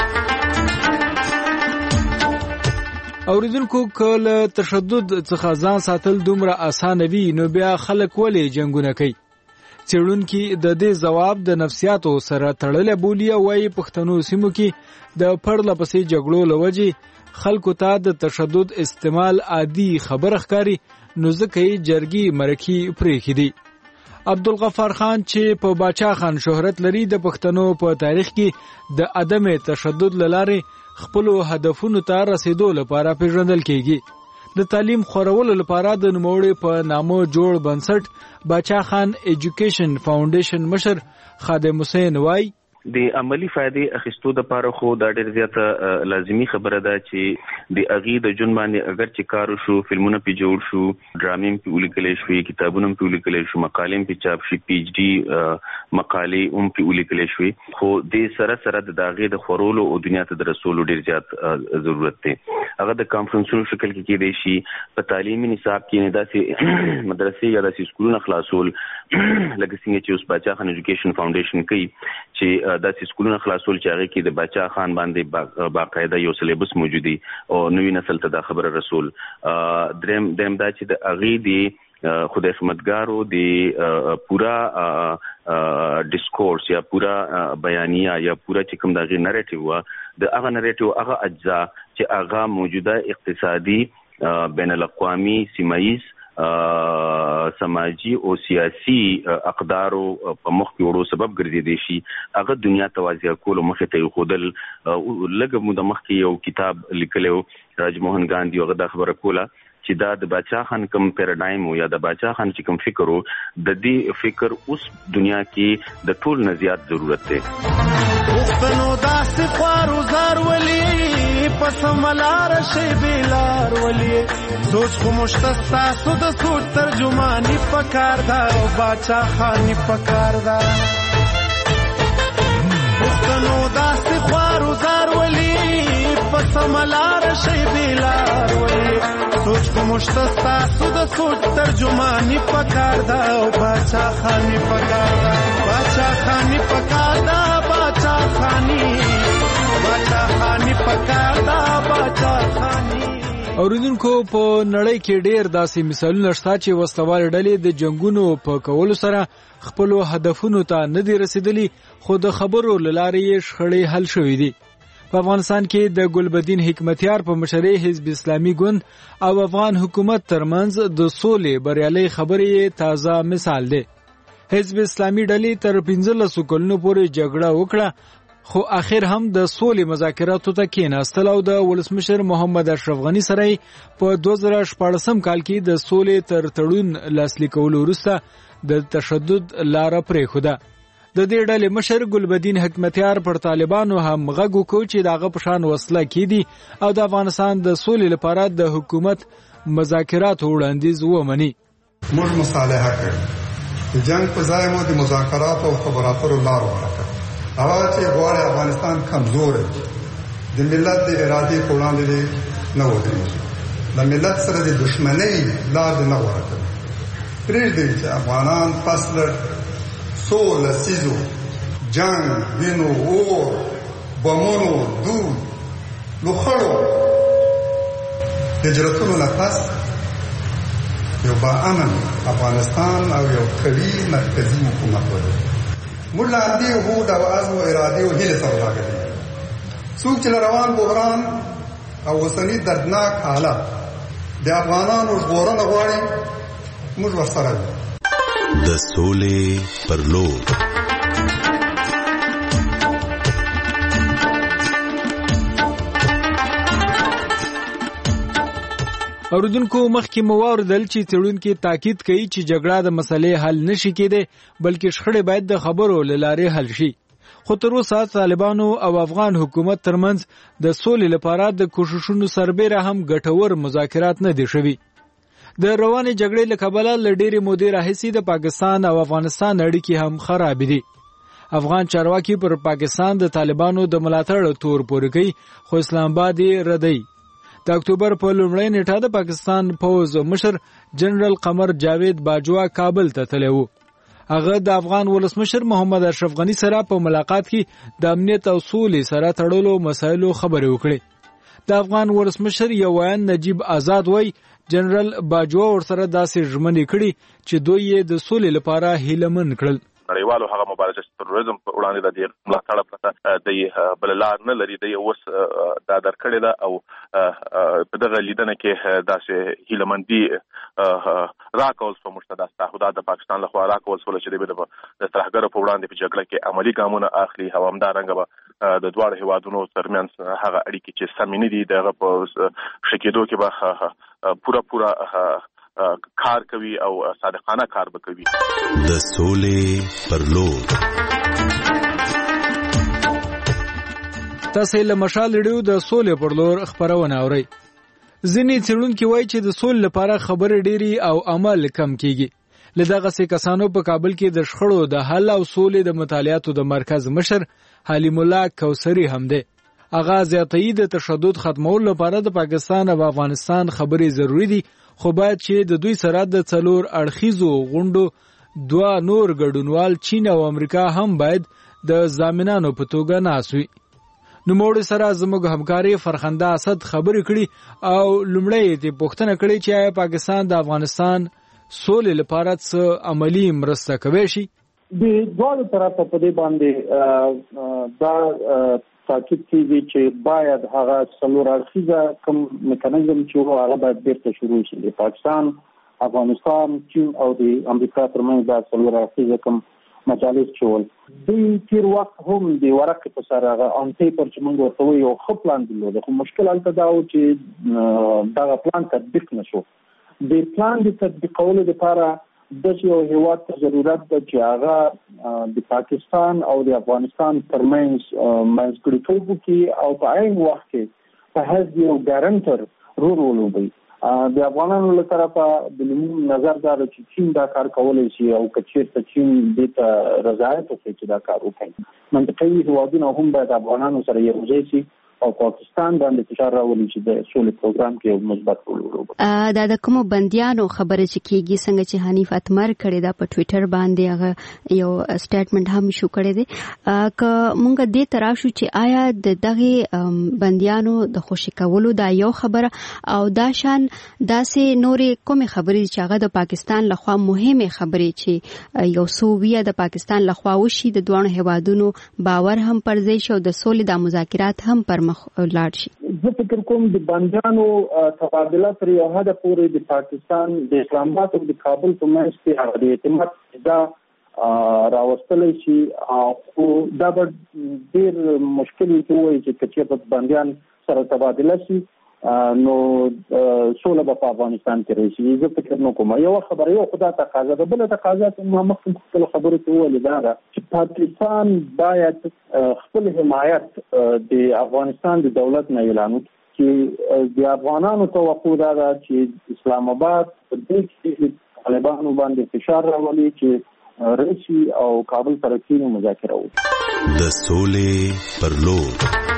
اوریدونکو کله تشدد څخه ځان ساتل دومره اسانه وي نو بیا خلک ولې جنگونه کوي؟ څېړونکي د دې ځواب د نفسیاتو سره تړلی بولي او وايي پښتنو سیمو کې د پرله پسې جګړو له وجې خلکو ته د تشدد استعمال عادي خبره ښکاري، نو ځکه یې جرګې مرکې پرېښي دي. عبدالغفار خان چې په باچا خان شهرت لري د پښتنو په تاریخ کې د عدم تشدد له لارې خپلو هدفونو ته رسیدو لپاره پیژندل کیږي. د تعلیم خورولو لپاره د نوموړي په نامو جوړ بنسټ باچا خان ایجوکیشن فاونډیشن مشر خادم حسین وای د عملی فائدې اخیستو د لپاره خو دا ډېر زیاته لازمی خبره ده چې د اغي د جون باندې اگر چې کار شو، فلمونه په جوړ شو، ډرامې په ولیکل شو، کتابونه په ولیکل شو، مقالې په چاپ شي، پی ایچ ډي مقالې هم په ولیکل شو، خو د سره سره د داغې د خورولو او دنیا ته د رسولو ډېر زیات ضرورت دی. هغه د کانفرنسونو شکل کې کېدای شي، په تعلیمي نصاب کې نه داسې مدرسې یا داسې سکولونه خلاصول لکه څنګه چې اوس باچا خان ایجوکیشن فاونډیشن کوي چې داسې سکولونه خلاصول چې هغه کې د باچا خان باندې باقاعده یو سلیبس موجودي او نوی نسل ته دا خبره رسول. دریم دریم دا چې د اغي دی خدای خدمتګارو دی پورا ډیسکورس یا پورا بیانیه یا پورا چې کوم دغه نریټیو و د هغه نریټیو هغه اجزا چې هغه موجوده اقتصادي بین الاقوامي سیمایز سماجی او سیاسي اقدارو په مخ کې وړو سبب ګرځېدي شي، هغه دنیا توازیه کول مخه ته خودل. لږ مو د مخ کې یو کتاب لیکلو راج موهن ګاندھی هغه د خبره کوله چې دا د باچا خان کوم پیراډایم یا د باچا خان چې کوم فکر وو د دې فکر اوس دنیا کې د ټول نه زیات ضرورت دی. وختنو داسې خوارو زار ولي پسملار شي بلار ولي سوچ خو مشتستا سو د سوچ ترجمانی پکار دا او باچا خانی پکار دا. وختنو داسې خوارو زار ولي پسملار شي بلار ولي سوچ خو مشتستا سو د سوچ ترجمانی پکار دا او باچا خانی پکار دا. باچا خانی پکار دا باچا خانی باچا خانی پکار دا باچا خانی. اوریدونکو په نړۍ کې ډېر داسې مثالونه شته چې وسلوال ډلې د جنگونو په کولو سره خپل هدفونو ته نه دي رسیدلي، خو د خبرو له لارې یې شخړې حل شوې دي. په افغانستان کې د ګلبدین حکمتیار په مشرۍ حزب اسلامي ګوند او افغان حکومت ترمنځ د سولې بریالۍ خبرې تازه مثال دی. حزب اسلامي ډلې تر پنځلسو کلونو پورې جګړه وکړه، خو اخر هم د سولې مذاکراتو ته کېناستل او د ولسمشر محمد اشرف غني سره په دوه زره شپاړسم کال کې د سولې تر تړون لاسلیک کولو وروسته د تشدد لاره پرېښوده. د دې ډلې مشر ګلبدین حکمتیار پر طالبانو هم غږ وکړ چې دغه په شان وسله کېدي او د افغانستان د سولې لپاره د حکومت مذاکراتو وړاندیز ومني. موږ مصالحه کړې د جنگ په ځای مو د مذاکراتو او خبرو اترو لار ورکړه. هغه چې غواړي افغانستان کمزور دی، د ملت د ارادې په وړاندې نه ودرېږي، د ملت سره د دښمنۍ لار نه ورکړي. پرېږدي چې افغانان فصل څو لسیزو جنگ، وینو، اور، بمونو، دود، لوخړو هجرتونو نه پس یو با امن افغانستان او یو قوي مرکزی حکومت ولري. موږ لاندې هو د عزم او ارادې او هیله سره راغلي څوک چې روان بحران او اوسنی دردناک حالت د افغانانو ژغورنه غواړي موږ ورسره یو د سولې پر لور اوردونکو مخکې مواردل چې تړونکو تاکید کوي چې جګړه د مسلې حل نشي کېده بلکې شخړې باید د خبرو لاره حل شي خو تر اوسه طالبانو او افغان حکومت ترمنځ د سولې لپاره د کوششونو سربېره هم ګټور مذاکرات نه دي شوي د روانې جګړې له کبله له ډېرې مودې راهیسې د پاکستان او افغانستان اړیکې هم خراب دي افغان چارواکي پر پاکستان د طالبانو د ملاتړ تور پورې کوي خو اسلام آباد یې ردوي د اکتوبر په لومړۍ نیټه د پاکستان پوز مشر جنرال قمر جاوید باجوا کابل ته تللی و هغه د افغان ولسمشر محمد اشرف غنی سره په ملاقات کې د امنیت او سولې سره تړلو مسایلو خبرې وکړې د افغان ولسمشر یو ویان نجیب آزاد وای جنرال باجوا ورسره داسې ژمنې کړې چې دوی یې د سولې لپاره هیلهمن کړل نړیوالو هغه مبارزه تروریزم په وړاندې د دې ملاتړ پرته د بل لار نه لري د اوس دا درکړې ده او په دغه لیدنه کې داسې هیلمندي راکول په مشتدا تعهدات د پاکستان له خوا راکول سول چې د ترهګر په وړاندې په جګړه کې عملی ګامونه اخلي او همدارنګه به د دواړو هیوادونو ترمنځ هغه اړیکې چې سمې دي دغه په شکیدو کې به پورا پورا کار کوي او صادقانه کار وکوي د سولې پر لور تاسو له مشال ریډیو د سولې پر لور خبرونه اورئ ځینې څېړونکي وایي چې د سولې لپاره خبرې ډېری او عمل کم کیږي لدغه سې کسانو په کابل کې د شخړو د حل او سولې د مطالعاتو د مرکز مشر حلیم الله کوثری هم دی هغه زیاتې د تشدد ختمولو لپاره د پاکستان او افغانستان خبرې ضروری دي خو باید چې د دوی سره د څلور اړخیزو غونډو دوا نور ګډونوال چین او امریکا هم باید د ضامنانو په توګه ناسوي نو موږ سره زموږ همکاري فرخنده اسد خبرې کړي او لومړی دې پوښتنه کړې چې آیا پاکستان د افغانستان سولې لپاره څه عملی مرسته کوي شي د دوه طرفه په دې باندې دا تاکید کیږي چې باید هغه څلور اړخیزه کوم میکانیزم چې هغه باید بیرته شروع شي د پاکستان افغانستان چین او د امریکا ترمنځ دا څلور اړخیزه کوم مجالس چول د تیر وخت هم د ورقه په سره هغه ان پیپر چې موږ ورته یو خپل پلان درلود خو مشکل البته دا و چې دا پلان تطبیق نشو د پلان د تطبیقولو لپاره د یو هیواد ته ضرورت ده چې هغه د پاکستان او د افغانستان ترمنځ منځګړیتوب وکړي او په عین وخت کې په هغه یو ګارانټر رول ولوبي د افغانانو له طرفه د نظر دا چې چین دا کار کولای شي او کچیر ته چین د رضایت وکړي چې دا کار وکړي منطقي هیوادونه هم باید افغانانو سره یو ځای شي او پاکستان باندې فشار راولي چې د سولې پروګرام کې یو مثبت رول ولوبي دا د کوم بنديانو خبره چې کیږي څنګه چې حنیف اتمر کړي دا په ټوئیټر باندې هغه یو سټیټمنټ هم شو کړی دی که مونږ دې تراشو چې آیا د دغه بنديانو د خوشی کولو دا یو خبره او دا شان داسې نورې کومې خبرې چې هغه د پاکستان لخوا مهمه خبرې چې یو سوویه د پاکستان لخوا وشي د دوه هیوادونو باور هم پرځای شو د سولې د مذاکرات هم پر لاړ شي زه فکر کوم د بندیانو تبادله پر یو حد پورې د پاکستان د اسلام آباد او د کابل په منځ کې هغه د اعتماد دا راوستل شي او دا به ډېر مشکل وي چې کچې په بندیان سره تبادله شي نو سوله په افغانستان کې راشي زه فکر نه کوم یو خبره یو خدای تقاضا ده بل تقاضا ما مخکې خپل خبرې ته ویل دا چې پاکستان باید خپل حمایت د افغانستان د دولت نه اعلان وکړي چې د افغانانو توقع دا ده چې اسلام آباد په دې کې طالبانو باندې فشار راولي چې راشي او کابل سره کینو مذاکره وکړي د سولې پر لور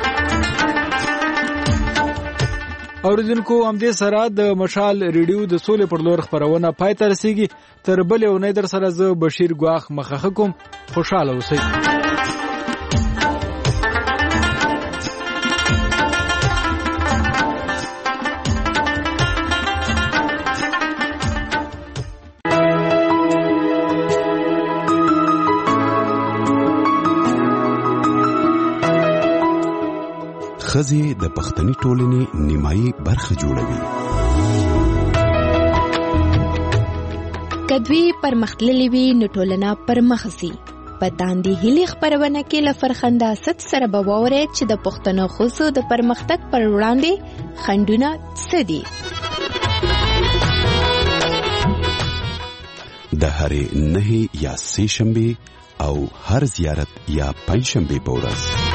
اوریدونکو هم دې سره د مشال ریډیو د سولې پر لور خبرونه پای ته رسیږي تر بل یو نه در سره زه بشیر ګواخ مخه کوم خوشاله اوسئ ښځې د پښتني ټولنې نیمایي برخه جوړوي. کدوی پرمختللې وي نو ټولنه پرمخ ځي. په داندې هلي خبرونه کې له فرخنداست سره به واورئ چې د پښتنو ښځو د پرمختګ پر وړاندې خنډونه څه دي. د هرې نهې یا سې شنبې او هر زیارت یا پنځ شنبې په ورځ